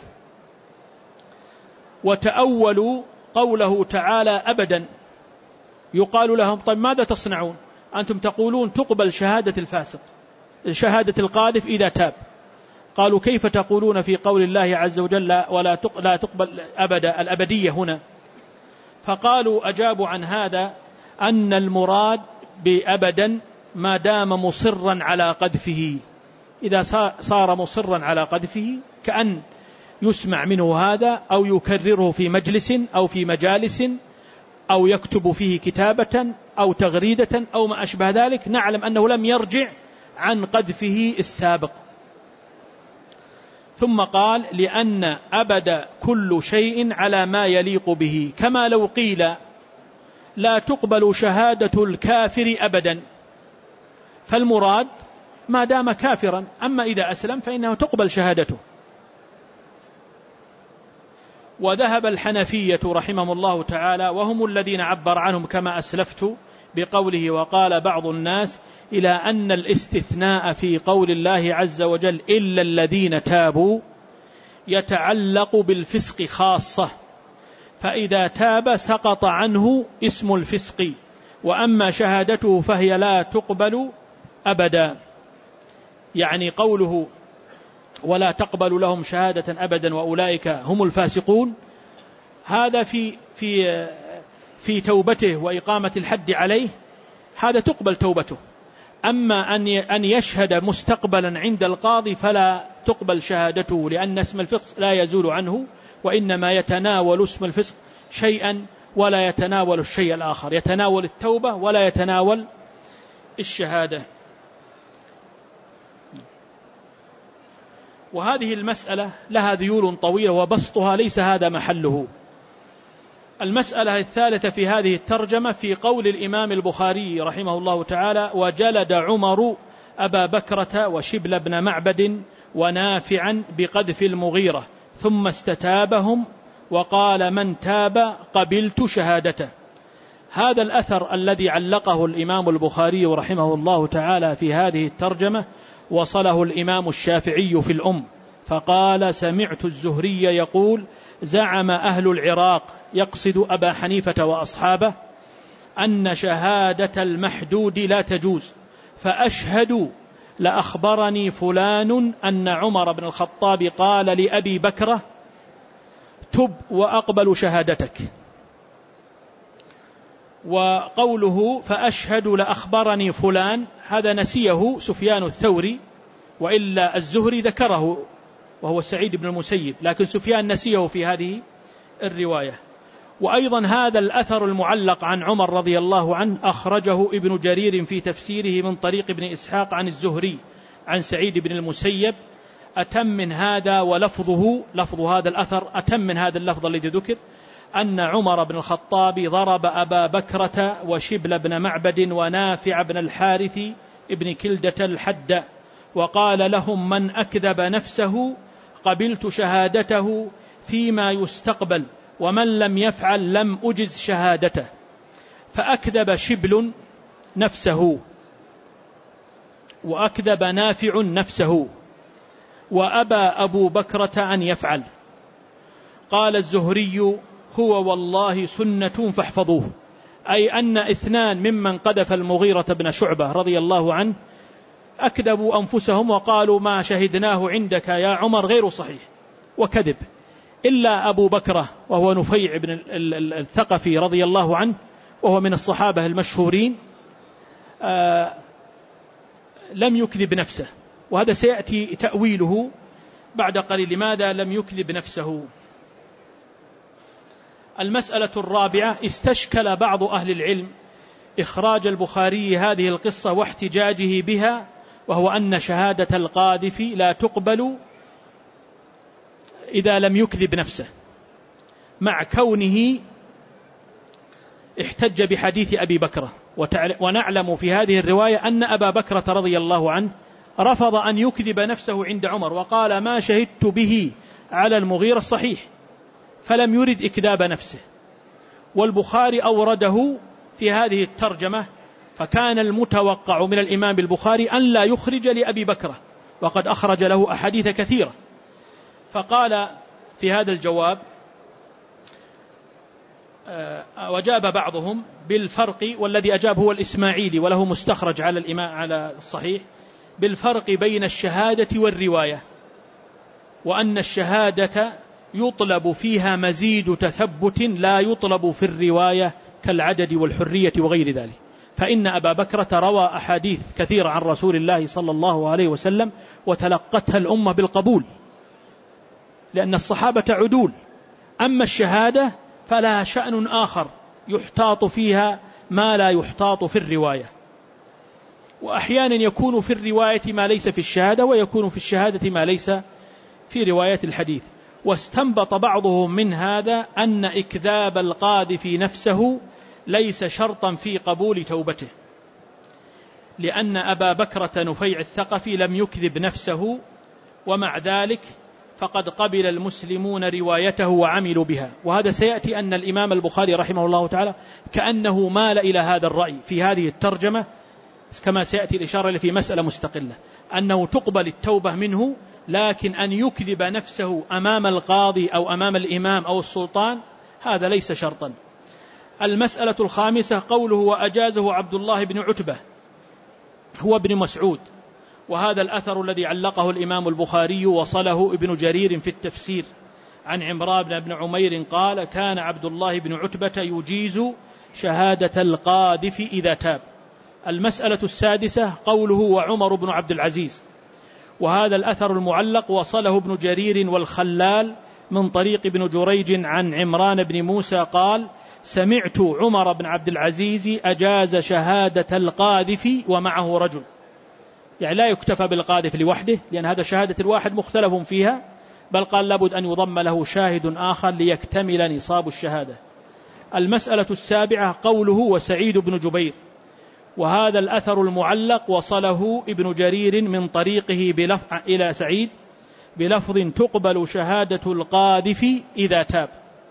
وتأولوا قوله تعالى أبدا، يقال لهم طيب ماذا تصنعون؟ أنتم تقولون تقبل شهادة الفاسق شهادة القاذف إذا تاب، قالوا كيف تقولون في قول الله عز وجل ولا لا تقبل أبدا الأبدية هنا؟ فقالوا أجابوا عن هذا أن المراد بأبدا ما دام مصرا على قذفه، إذا صار مصرا على قذفه كأن يسمع منه هذا أو يكرره في مجلس أو في مجالس أو يكتب فيه كتابة أو تغريدة أو ما أشبه ذلك، نعلم أنه لم يرجع عن قذفه السابق. ثم قال لأن أبد كل شيء على ما يليق به، كما لو قيل لا تقبل شهادة الكافر أبدا، فالمراد ما دام كافرا، أما إذا أسلم فإنه تقبل شهادته. وذهب الحنفية رحمهم الله تعالى وهم الذين عبر عنهم كما أسلفت بقوله وقال بعض الناس إلى أن الاستثناء في قول الله عز وجل إلا الذين تابوا يتعلق بالفسق خاصة، فإذا تاب سقط عنه اسم الفسق، وأما شهادته فهي لا تقبل أبدا. يعني قوله ولا تقبل لهم شهادة أبدا وأولئك هم الفاسقون، هذا في في في توبته وإقامة الحد عليه، هذا تقبل توبته. أما أن يشهد مستقبلا عند القاضي فلا تقبل شهادته، لأن اسم الفسق لا يزول عنه، وإنما يتناول اسم الفسق شيئا ولا يتناول الشيء الآخر، يتناول التوبة ولا يتناول الشهادة. وهذه المسألة لها ذيول طويلة وبسطها ليس هذا محله. المسألة الثالثة في هذه الترجمة في قول الإمام البخاري رحمه الله تعالى وجلد عمر أبا بكرة وشبل بن معبد ونافعا بقذف المغيرة ثم استتابهم وقال من تاب قبلت شهادته. هذا الأثر الذي علقه الإمام البخاري رحمه الله تعالى في هذه الترجمة وصله الإمام الشافعي في الأم، فقال سمعت الزهري يقول زعم أهل العراق، يقصد أبا حنيفة وأصحابه، أن شهادة المحدود لا تجوز، فأشهد لأخبرني فلان أن عمر بن الخطاب قال لأبي بكرة تب وأقبل شهادتك. وقوله فأشهد لأخبرني فلان هذا نسيه سفيان الثوري، وإلا الزهري ذكره وهو سعيد بن المسيب، لكن سفيان نسيه في هذه الرواية. وأيضا هذا الأثر المعلق عن عمر رضي الله عنه أخرجه ابن جرير في تفسيره من طريق ابن إسحاق عن الزهري عن سعيد بن المسيب أتم من هذا، ولفظه لفظ هذا الأثر أتم من هذا اللفظ الذي ذكر، أن عمر بن الخطاب ضرب أبا بكرة وشبل بن معبد ونافع بن الحارث ابن كلدة الحد، وقال لهم من أكذب نفسه قبلت شهادته فيما يستقبل، ومن لم يفعل لم أجز شهادته. فأكذب شبل نفسه وأكذب نافع نفسه وأبى أبو بكرة أن يفعل. قال الزهري هو والله سنة فاحفظوه، أي أن اثنان ممن قذف المغيرة بن شعبة رضي الله عنه أكذبوا أنفسهم وقالوا ما شهدناه عندك يا عمر غير صحيح، وكذب، إلا أبو بكرة وهو نفيع بن الثقفي رضي الله عنه وهو من الصحابة المشهورين آه لم يكذب نفسه، وهذا سيأتي تأويله بعد قليل لماذا لم يكذب نفسه. المسألة الرابعة استشكل بعض أهل العلم إخراج البخاري هذه القصة واحتجاجه بها، وهو أن شهادة القاذف لا تقبل إذا لم يكذب نفسه، مع كونه احتج بحديث أبي بكرة، ونعلم في هذه الرواية أن أبا بكرة رضي الله عنه رفض أن يكذب نفسه عند عمر وقال ما شهدت به على المغيرة الصحيح، فلم يرد إكذاب نفسه. والبخاري أورده في هذه الترجمة، فكان المتوقع من الإمام البخاري أن لا يخرج لأبي بكرة، وقد أخرج له أحاديث كثيرة. فقال في هذا الجواب وجاب بعضهم بالفرق، والذي أجاب هو الإسماعيلي وله مستخرج على الإمام على الصحيح، بالفرق بين الشهادة والرواية. وأن الشهادة يطلب فيها مزيد تثبت لا يطلب في الرواية كالعدد والحرية وغير ذلك. فإن أبا بكرة روى أحاديث كثيرة عن رسول الله صلى الله عليه وسلم وتلقتها الأمة بالقبول، لأن الصحابة عدول. أما الشهادة فلا شأن آخر يحتاط فيها ما لا يحتاط في الرواية، وأحيانا يكون في الرواية ما ليس في الشهادة، ويكون في الشهادة ما ليس في رواية الحديث. واستنبط بعضهم من هذا أن إكذاب القاذف نفسه ليس شرطا في قبول توبته، لأن أبا بكرة نفيع الثقفي لم يكذب نفسه، ومع ذلك فقد قبل المسلمون روايته وعملوا بها. وهذا سيأتي أن الإمام البخاري رحمه الله تعالى كأنه مال إلى هذا الرأي في هذه الترجمة، كما سيأتي الإشارة في مسألة مستقلة، أنه تقبل التوبة منه، لكن أن يكذب نفسه أمام القاضي أو أمام الإمام أو السلطان هذا ليس شرطا. المسألة الخامسة قوله وأجازه عبد الله بن عتبة هو ابن مسعود، وهذا الأثر الذي علقه الإمام البخاري وصله ابن جرير في التفسير عن عمران بن عمير قال كان عبد الله بن عتبة يجيز شهادة القاذف إذا تاب. المسألة السادسة قوله وعمر بن عبد العزيز، وهذا الأثر المعلق وصله ابن جرير والخلال من طريق ابن جريج عن عمران بن موسى قال سمعت عمر بن عبد العزيز أجاز شهادة القاذف ومعه رجل، يعني لا يكتفى بالقاذف لوحده، لأن هذا شهادة الواحد مختلف فيها، بل قال لابد أن يضم له شاهد آخر ليكتمل نصاب الشهادة. المسألة السابعة قوله وسعيد بن جبير، وهذا الأثر المعلق وصله ابن جرير من طريقه بلفظ إلى سعيد بلفظ تقبل شهادة القاذف إذا تاب.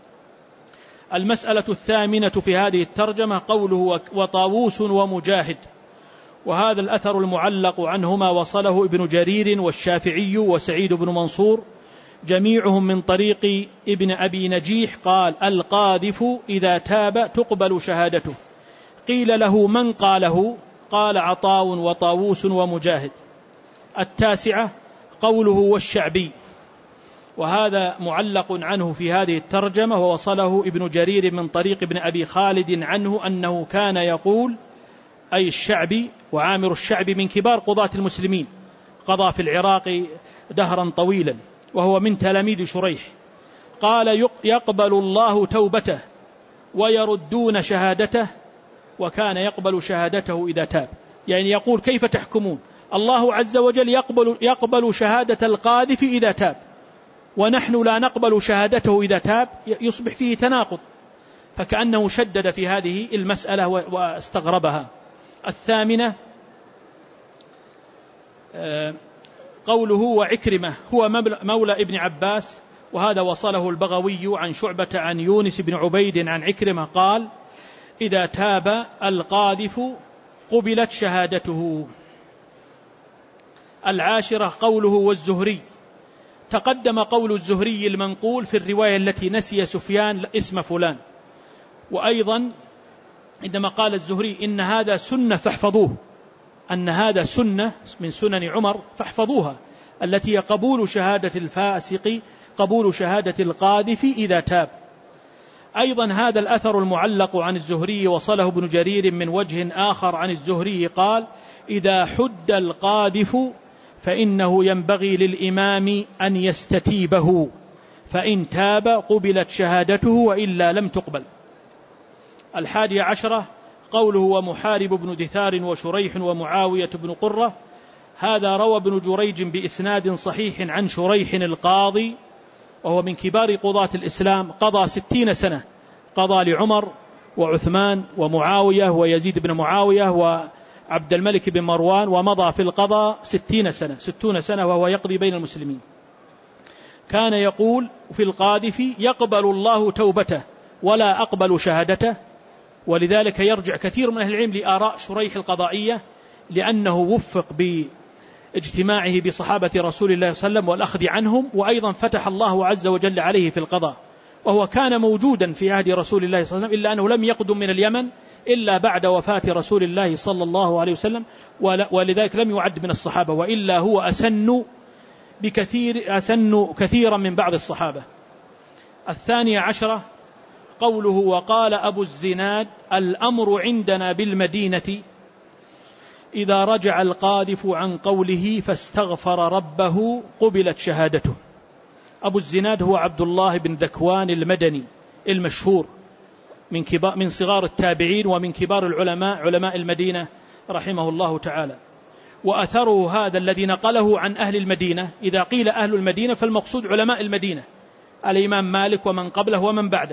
المسألة الثامنة في هذه الترجمة قوله وطاووس ومجاهد، وهذا الأثر المعلق عنهما وصله ابن جرير والشافعي وسعيد بن منصور جميعهم من طريق ابن أبي نجيح قال القاذف إذا تاب تقبل شهادته. قيل له من قاله؟ قال عطاء وطاووس ومجاهد. التاسعة قوله والشعبي، وهذا معلق عنه في هذه الترجمة ووصله ابن جرير من طريق ابن أبي خالد عنه أنه كان يقول أي الشعبي، وعامر الشعبي من كبار قضاة المسلمين، قضى في العراق دهرا طويلا وهو من تلاميذ شريح، قال يقبل الله توبته ويردون شهادته، وكان يقبل شهادته إذا تاب. يعني يقول كيف تحكمون؟ الله عز وجل يقبل, يقبل شهادة القاذف إذا تاب، ونحن لا نقبل شهادته إذا تاب، يصبح فيه تناقض، فكأنه شدد في هذه المسألة واستغربها. الثامنة قوله وعكرمة هو مولى ابن عباس، وهذا وصله البغوي عن شعبة عن يونس بن عبيد عن عكرمة قال إذا تاب القاذف قبلت شهادته. العاشرة قوله والزهري، تقدم قول الزهري المنقول في الرواية التي نسي سفيان اسم فلان، وأيضا عندما قال الزهري إن هذا سنة فاحفظوه، أن هذا سنة من سنن عمر فاحفظوها، التي قبول شهادة الفاسق قبول شهادة القاذف إذا تاب. أيضا هذا الأثر المعلق عن الزهري وصله ابن جرير من وجه آخر عن الزهري قال إذا حد القاذف فإنه ينبغي للإمام أن يستتيبه، فإن تاب قبلت شهادته وإلا لم تقبل. الحادي عشرة قوله ومحارب بن دثار وشريح ومعاوية بن قرة، هذا روى ابن جريج بإسناد صحيح عن شريح القاضي، وهو من كبار قضاة الإسلام، قضى ستين سنة، قضى لعمر وعثمان ومعاوية ويزيد بن معاوية وعبد الملك بن مروان، ومضى في القضاء ستين سنة ستون سنة وهو يقضي بين المسلمين. كان يقول في القاذف يقبل الله توبته ولا أقبل شهادته، ولذلك يرجع كثير من أهل العلم لآراء شريح القضائية، لأنه وفق باجتماعه بصحابة رسول الله صلى الله عليه وسلم والأخذ عنهم، وأيضا فتح الله عز وجل عليه في القضاء، وهو كان موجودا في عهد رسول الله صلى الله عليه وسلم، إلا أنه لم يقدم من اليمن إلا بعد وفاة رسول الله صلى الله عليه وسلم، ولذلك لم يعد من الصحابة، وإلا هو أسن بكثير أسن كثيرا من بعض الصحابة. الثانية عشرة قوله وقال أبو الزناد الأمر عندنا بالمدينة إذا رجع القاذف عن قوله فاستغفر ربه قبلت شهادته. أبو الزناد هو عبد الله بن ذكوان المدني المشهور من كبار من صغار التابعين ومن كبار العلماء علماء المدينة رحمه الله تعالى. وأثره هذا الذي نقله عن أهل المدينة، إذا قيل أهل المدينة فالمقصود علماء المدينة، الإمام مالك ومن قبله ومن بعده.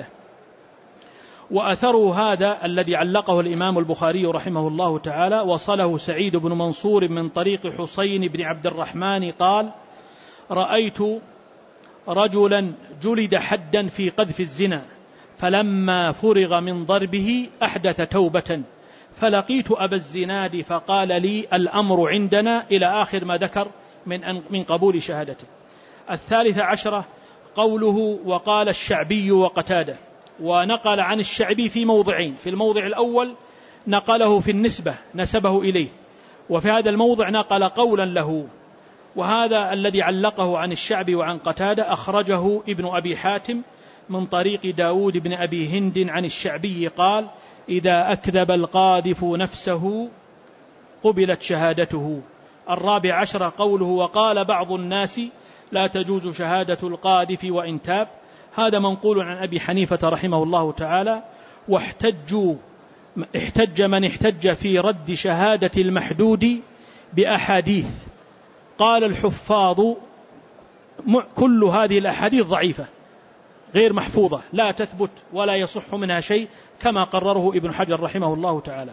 وأثره هذا الذي علقه الإمام البخاري رحمه الله تعالى وصله سعيد بن منصور من طريق حسين بن عبد الرحمن قال رأيت رجلا جلد حدا في قذف الزنا، فلما فرغ من ضربه أحدث توبة، فلقيت أبا الزناد فقال لي الأمر عندنا، إلى آخر ما ذكر من من قبول شهادته. الثالثة عشرة قوله وقال الشعبي وقتاده، ونقل عن الشعبي في موضعين، في الموضع الأول نقله في النسبة نسبه إليه، وفي هذا الموضع نقل قولا له. وهذا الذي علقه عن الشعبي وعن قتاده أخرجه ابن أبي حاتم من طريق داود بن أبي هند عن الشعبي قال إذا أكذب القاذف نفسه قبلت شهادته. الرابع عشر قوله وقال بعض الناس لا تجوز شهادة القاذف وإن تاب، هذا منقول عن أبي حنيفة رحمه الله تعالى. واحتجوا احتج من احتج في رد شهادة المحدود بأحاديث، قال الحفاظ كل هذه الأحاديث ضعيفة غير محفوظة لا تثبت ولا يصح منها شيء، كما قرره ابن حجر رحمه الله تعالى.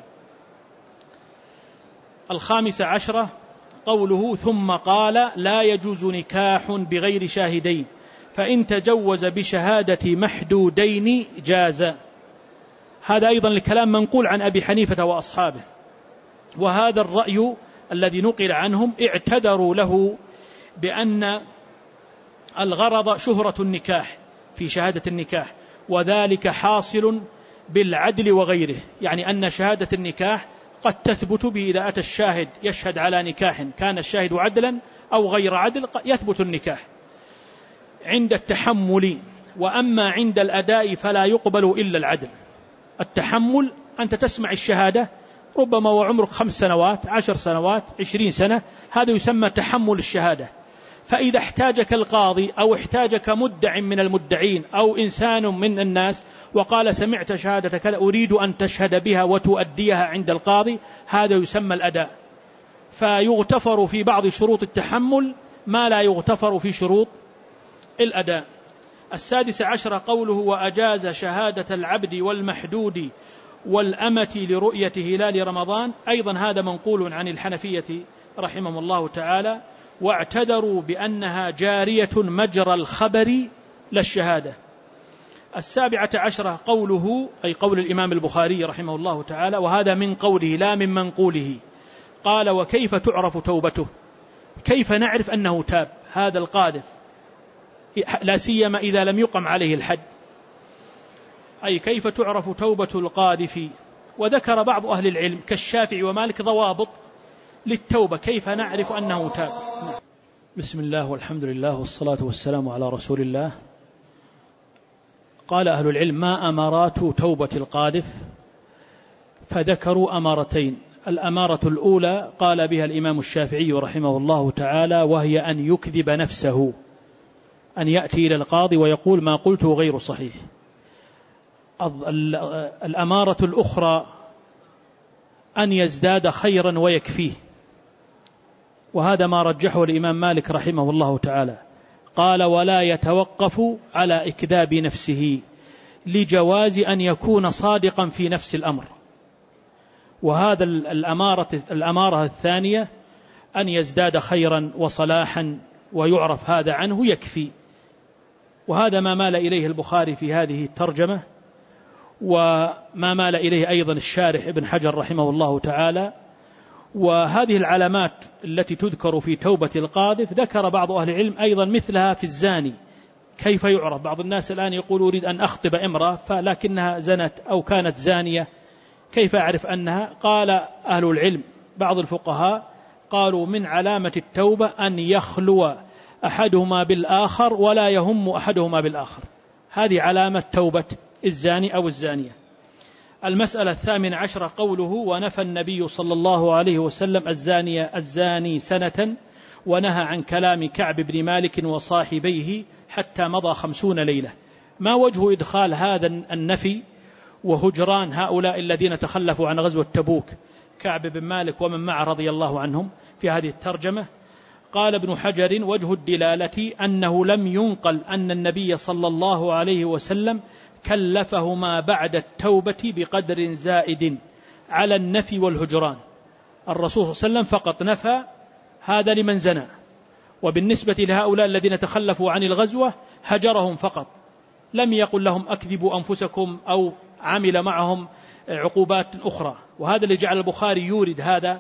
الخامسة عشرة قوله ثم قال لا يجوز نكاح بغير شاهدين، فإن تجوز بشهادة محدودين جاز. هذا أيضا الكلام منقول عن أبي حنيفة وأصحابه، وهذا الرأي الذي نقل عنهم اعتذروا له بأن الغرض شهرة النكاح في شهادة النكاح، وذلك حاصل بالعدل وغيره، يعني أن شهادة النكاح قد تثبت به إذا أتى الشاهد يشهد على نكاح كان الشاهد عدلا أو غير عدل يثبت النكاح عند التحمل، وأما عند الأداء فلا يقبل إلا العدل. التحمل أنت تسمع الشهادة ربما وعمرك خمس سنوات عشر سنوات عشرين سنة، هذا يسمى تحمل الشهادة. فإذا احتاجك القاضي أو احتاجك مدع من المدعين أو إنسان من الناس وقال سمعت شهادة كذا أريد أن تشهد بها وتؤديها عند القاضي، هذا يسمى الأداء. فيغتفر في بعض شروط التحمل ما لا يغتفر في شروط الأداء. السادس عشر قوله وأجاز شهادة العبد والمحدود والأمة لرؤية هلال رمضان، أيضا هذا منقول عن الحنفية رحمهم الله تعالى، واعتذروا بأنها جارية مجرى الخبر للشهادة. السابعة عشرة قوله أي قول الإمام البخاري رحمه الله تعالى، وهذا من قوله لا من منقوله، قال وكيف تعرف توبته، كيف نعرف أنه تاب هذا القاذف، لا سيما إذا لم يقم عليه الحد، أي كيف تعرف توبة القاذف. وذكر بعض أهل العلم كالشافعي ومالك ضوابط للتوبة، كيف نعرف أنه تاب. بسم الله والحمد لله والصلاة والسلام على رسول الله. قال أهل العلم ما أمارات توبة القاذف، فذكروا أمارتين. الأمارة الأولى قال بها الإمام الشافعي رحمه الله تعالى، وهي أن يكذب نفسه، أن يأتي إلى القاضي ويقول ما قلته غير صحيح. الأمارة الأخرى أن يزداد خيرا ويكفيه، وهذا ما رجحه الإمام مالك رحمه الله تعالى، قال ولا يتوقف على إكذاب نفسه لجواز أن يكون صادقا في نفس الأمر. وهذا الأمارة, الأمارة الثانية أن يزداد خيرا وصلاحا ويعرف هذا عنه يكفي. وهذا ما مال إليه البخاري في هذه الترجمة، وما مال إليه أيضا الشارح ابن حجر رحمه الله تعالى. وهذه العلامات التي تذكر في توبة القاذف ذكر بعض أهل العلم أيضا مثلها في الزاني، كيف يعرف. بعض الناس الآن يقول أريد أن أخطب امرأة فلكنها زنت أو كانت زانية، كيف أعرف أنها؟ قال أهل العلم بعض الفقهاء قالوا من علامة التوبة أن يخلو أحدهما بالآخر ولا يهم أحدهما بالآخر. هذه علامة توبة الزاني أو الزانية. المسألة الثامنة عشرة قوله: ونفى النبي صلى الله عليه وسلم الزانية الزاني سنة، ونهى عن كلام كعب بن مالك وصاحبيه حتى مضى خمسون ليلة. ما وجه إدخال هذا النفي وهجران هؤلاء الذين تخلفوا عن غزوة تبوك، كعب بن مالك ومن معه رضي الله عنهم، في هذه الترجمة؟ قال ابن حجر: وجه الدلالة أنه لم ينقل أن النبي صلى الله عليه وسلم كلفهما بعد التوبة بقدر زائد على النفي والهجران. الرسول صلى الله عليه وسلم فقط نفى هذا لمن زنى، وبالنسبة لهؤلاء الذين تخلفوا عن الغزوة هجرهم فقط، لم يقل لهم أكذبوا أنفسكم أو عمل معهم عقوبات أخرى. وهذا اللي جعل البخاري يورد هذا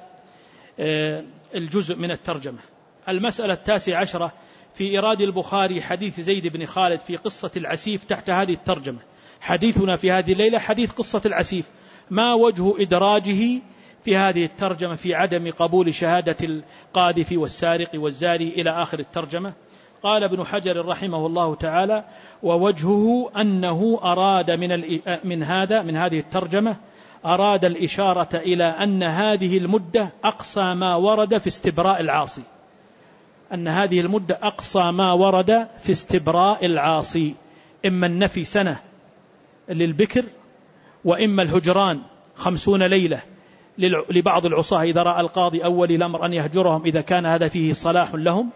الجزء من الترجمة. المسألة التاسعة عشرة في إيراد البخاري حديث زيد بن خالد في قصة العسيف تحت هذه الترجمة. حديثنا في هذه الليلة حديث قصة العسيف، ما وجه إدراجه في هذه الترجمة في عدم قبول شهادة القاذف والسارق والزاري إلى آخر الترجمة؟ قال ابن حجر رحمه الله تعالى: ووجهه أنه أراد من من هذا من هذه الترجمة أراد الإشارة إلى أن هذه المدة أقصى ما ورد في استبراء العاصي، أن هذه المدة أقصى ما ورد في استبراء العاصي، إما النفي سنة للبكر، وإما الهجران خمسون ليلة لبعض العصاة إذا رأى القاضي أول الأمر أن يهجرهم إذا كان هذا فيه صلاح لهم،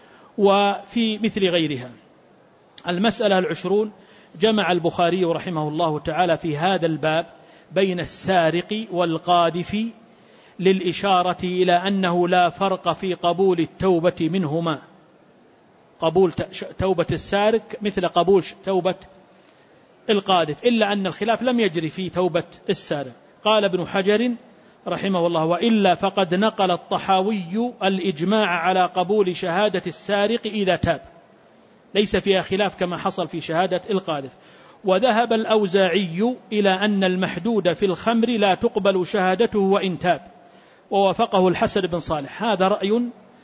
وفي مثل غيرها. المسألة العشرون جمع البخاري رحمه الله تعالى في هذا الباب بين السارق والقاذف للإشارة إلى أنه لا فرق في قبول التوبة منهما، قبول توبة السارق مثل قبول توبة القاذف، إلا أن الخلاف لم يجري في توبة السارق. قال ابن حجر رحمه الله: وإلا فقد نقل الطحاوي الإجماع على قبول شهادة السارق إذا تاب، ليس فيها خلاف كما حصل في شهادة القاذف. وذهب الأوزاعي إلى أن المحدود في الخمر لا تقبل شهادته وإن تاب، ووافقه الحسن بن صالح. هذا رأي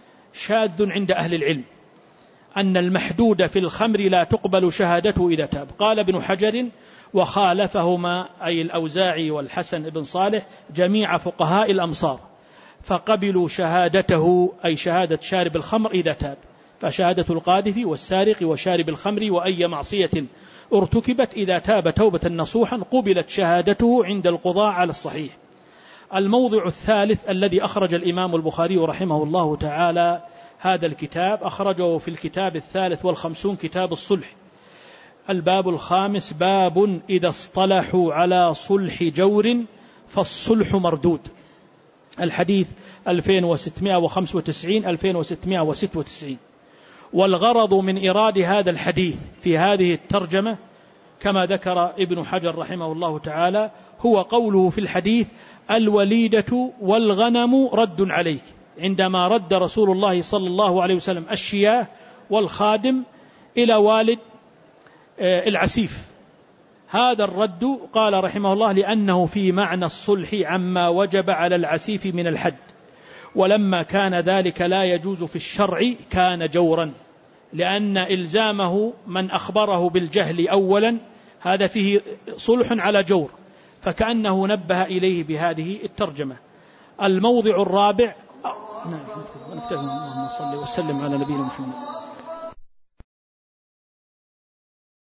شاذ عند أهل العلم، أن المحدود في الخمر لا تقبل شهادته إذا تاب. قال ابن حجر: وخالفهما أي الأوزاعي والحسن بن صالح جميع فقهاء الأمصار، فقبلوا شهادته أي شهادة شارب الخمر إذا تاب، فشهادة القاذف والسارق وشارب الخمر وأي معصية ارتكبت إذا تاب توبة نصوحا قبلت شهادته عند القضاء على الصحيح. الموضع الثالث الذي أخرج الإمام البخاري رحمه الله تعالى هذا الكتاب، أخرجه في الكتاب الثالث والخمسون كتاب الصلح، الباب الخامس: باب إذا اصطلحوا على صلح جور فالصلح مردود. الحديث ألفين وستمائة وخمسة وتسعين ألفين وستمائة وستة وتسعين. والغرض من إيراد هذا الحديث في هذه الترجمة كما ذكر ابن حجر رحمه الله تعالى هو قوله في الحديث: الوليدة والغنم رد عليك، عندما رد رسول الله صلى الله عليه وسلم الشياه والخادم إلى والد العسيف. هذا الرد قال رحمه الله لأنه في معنى الصلح عما وجب على العسيف من الحد، ولما كان ذلك لا يجوز في الشرع كان جورا، لأن إلزامه من أخبره بالجهل أولا هذا فيه صلح على جور، فكأنه نبه إليه بهذه الترجمة. الموضع الرابع، نعم، اللهم صل وسلم على نبينا محمد.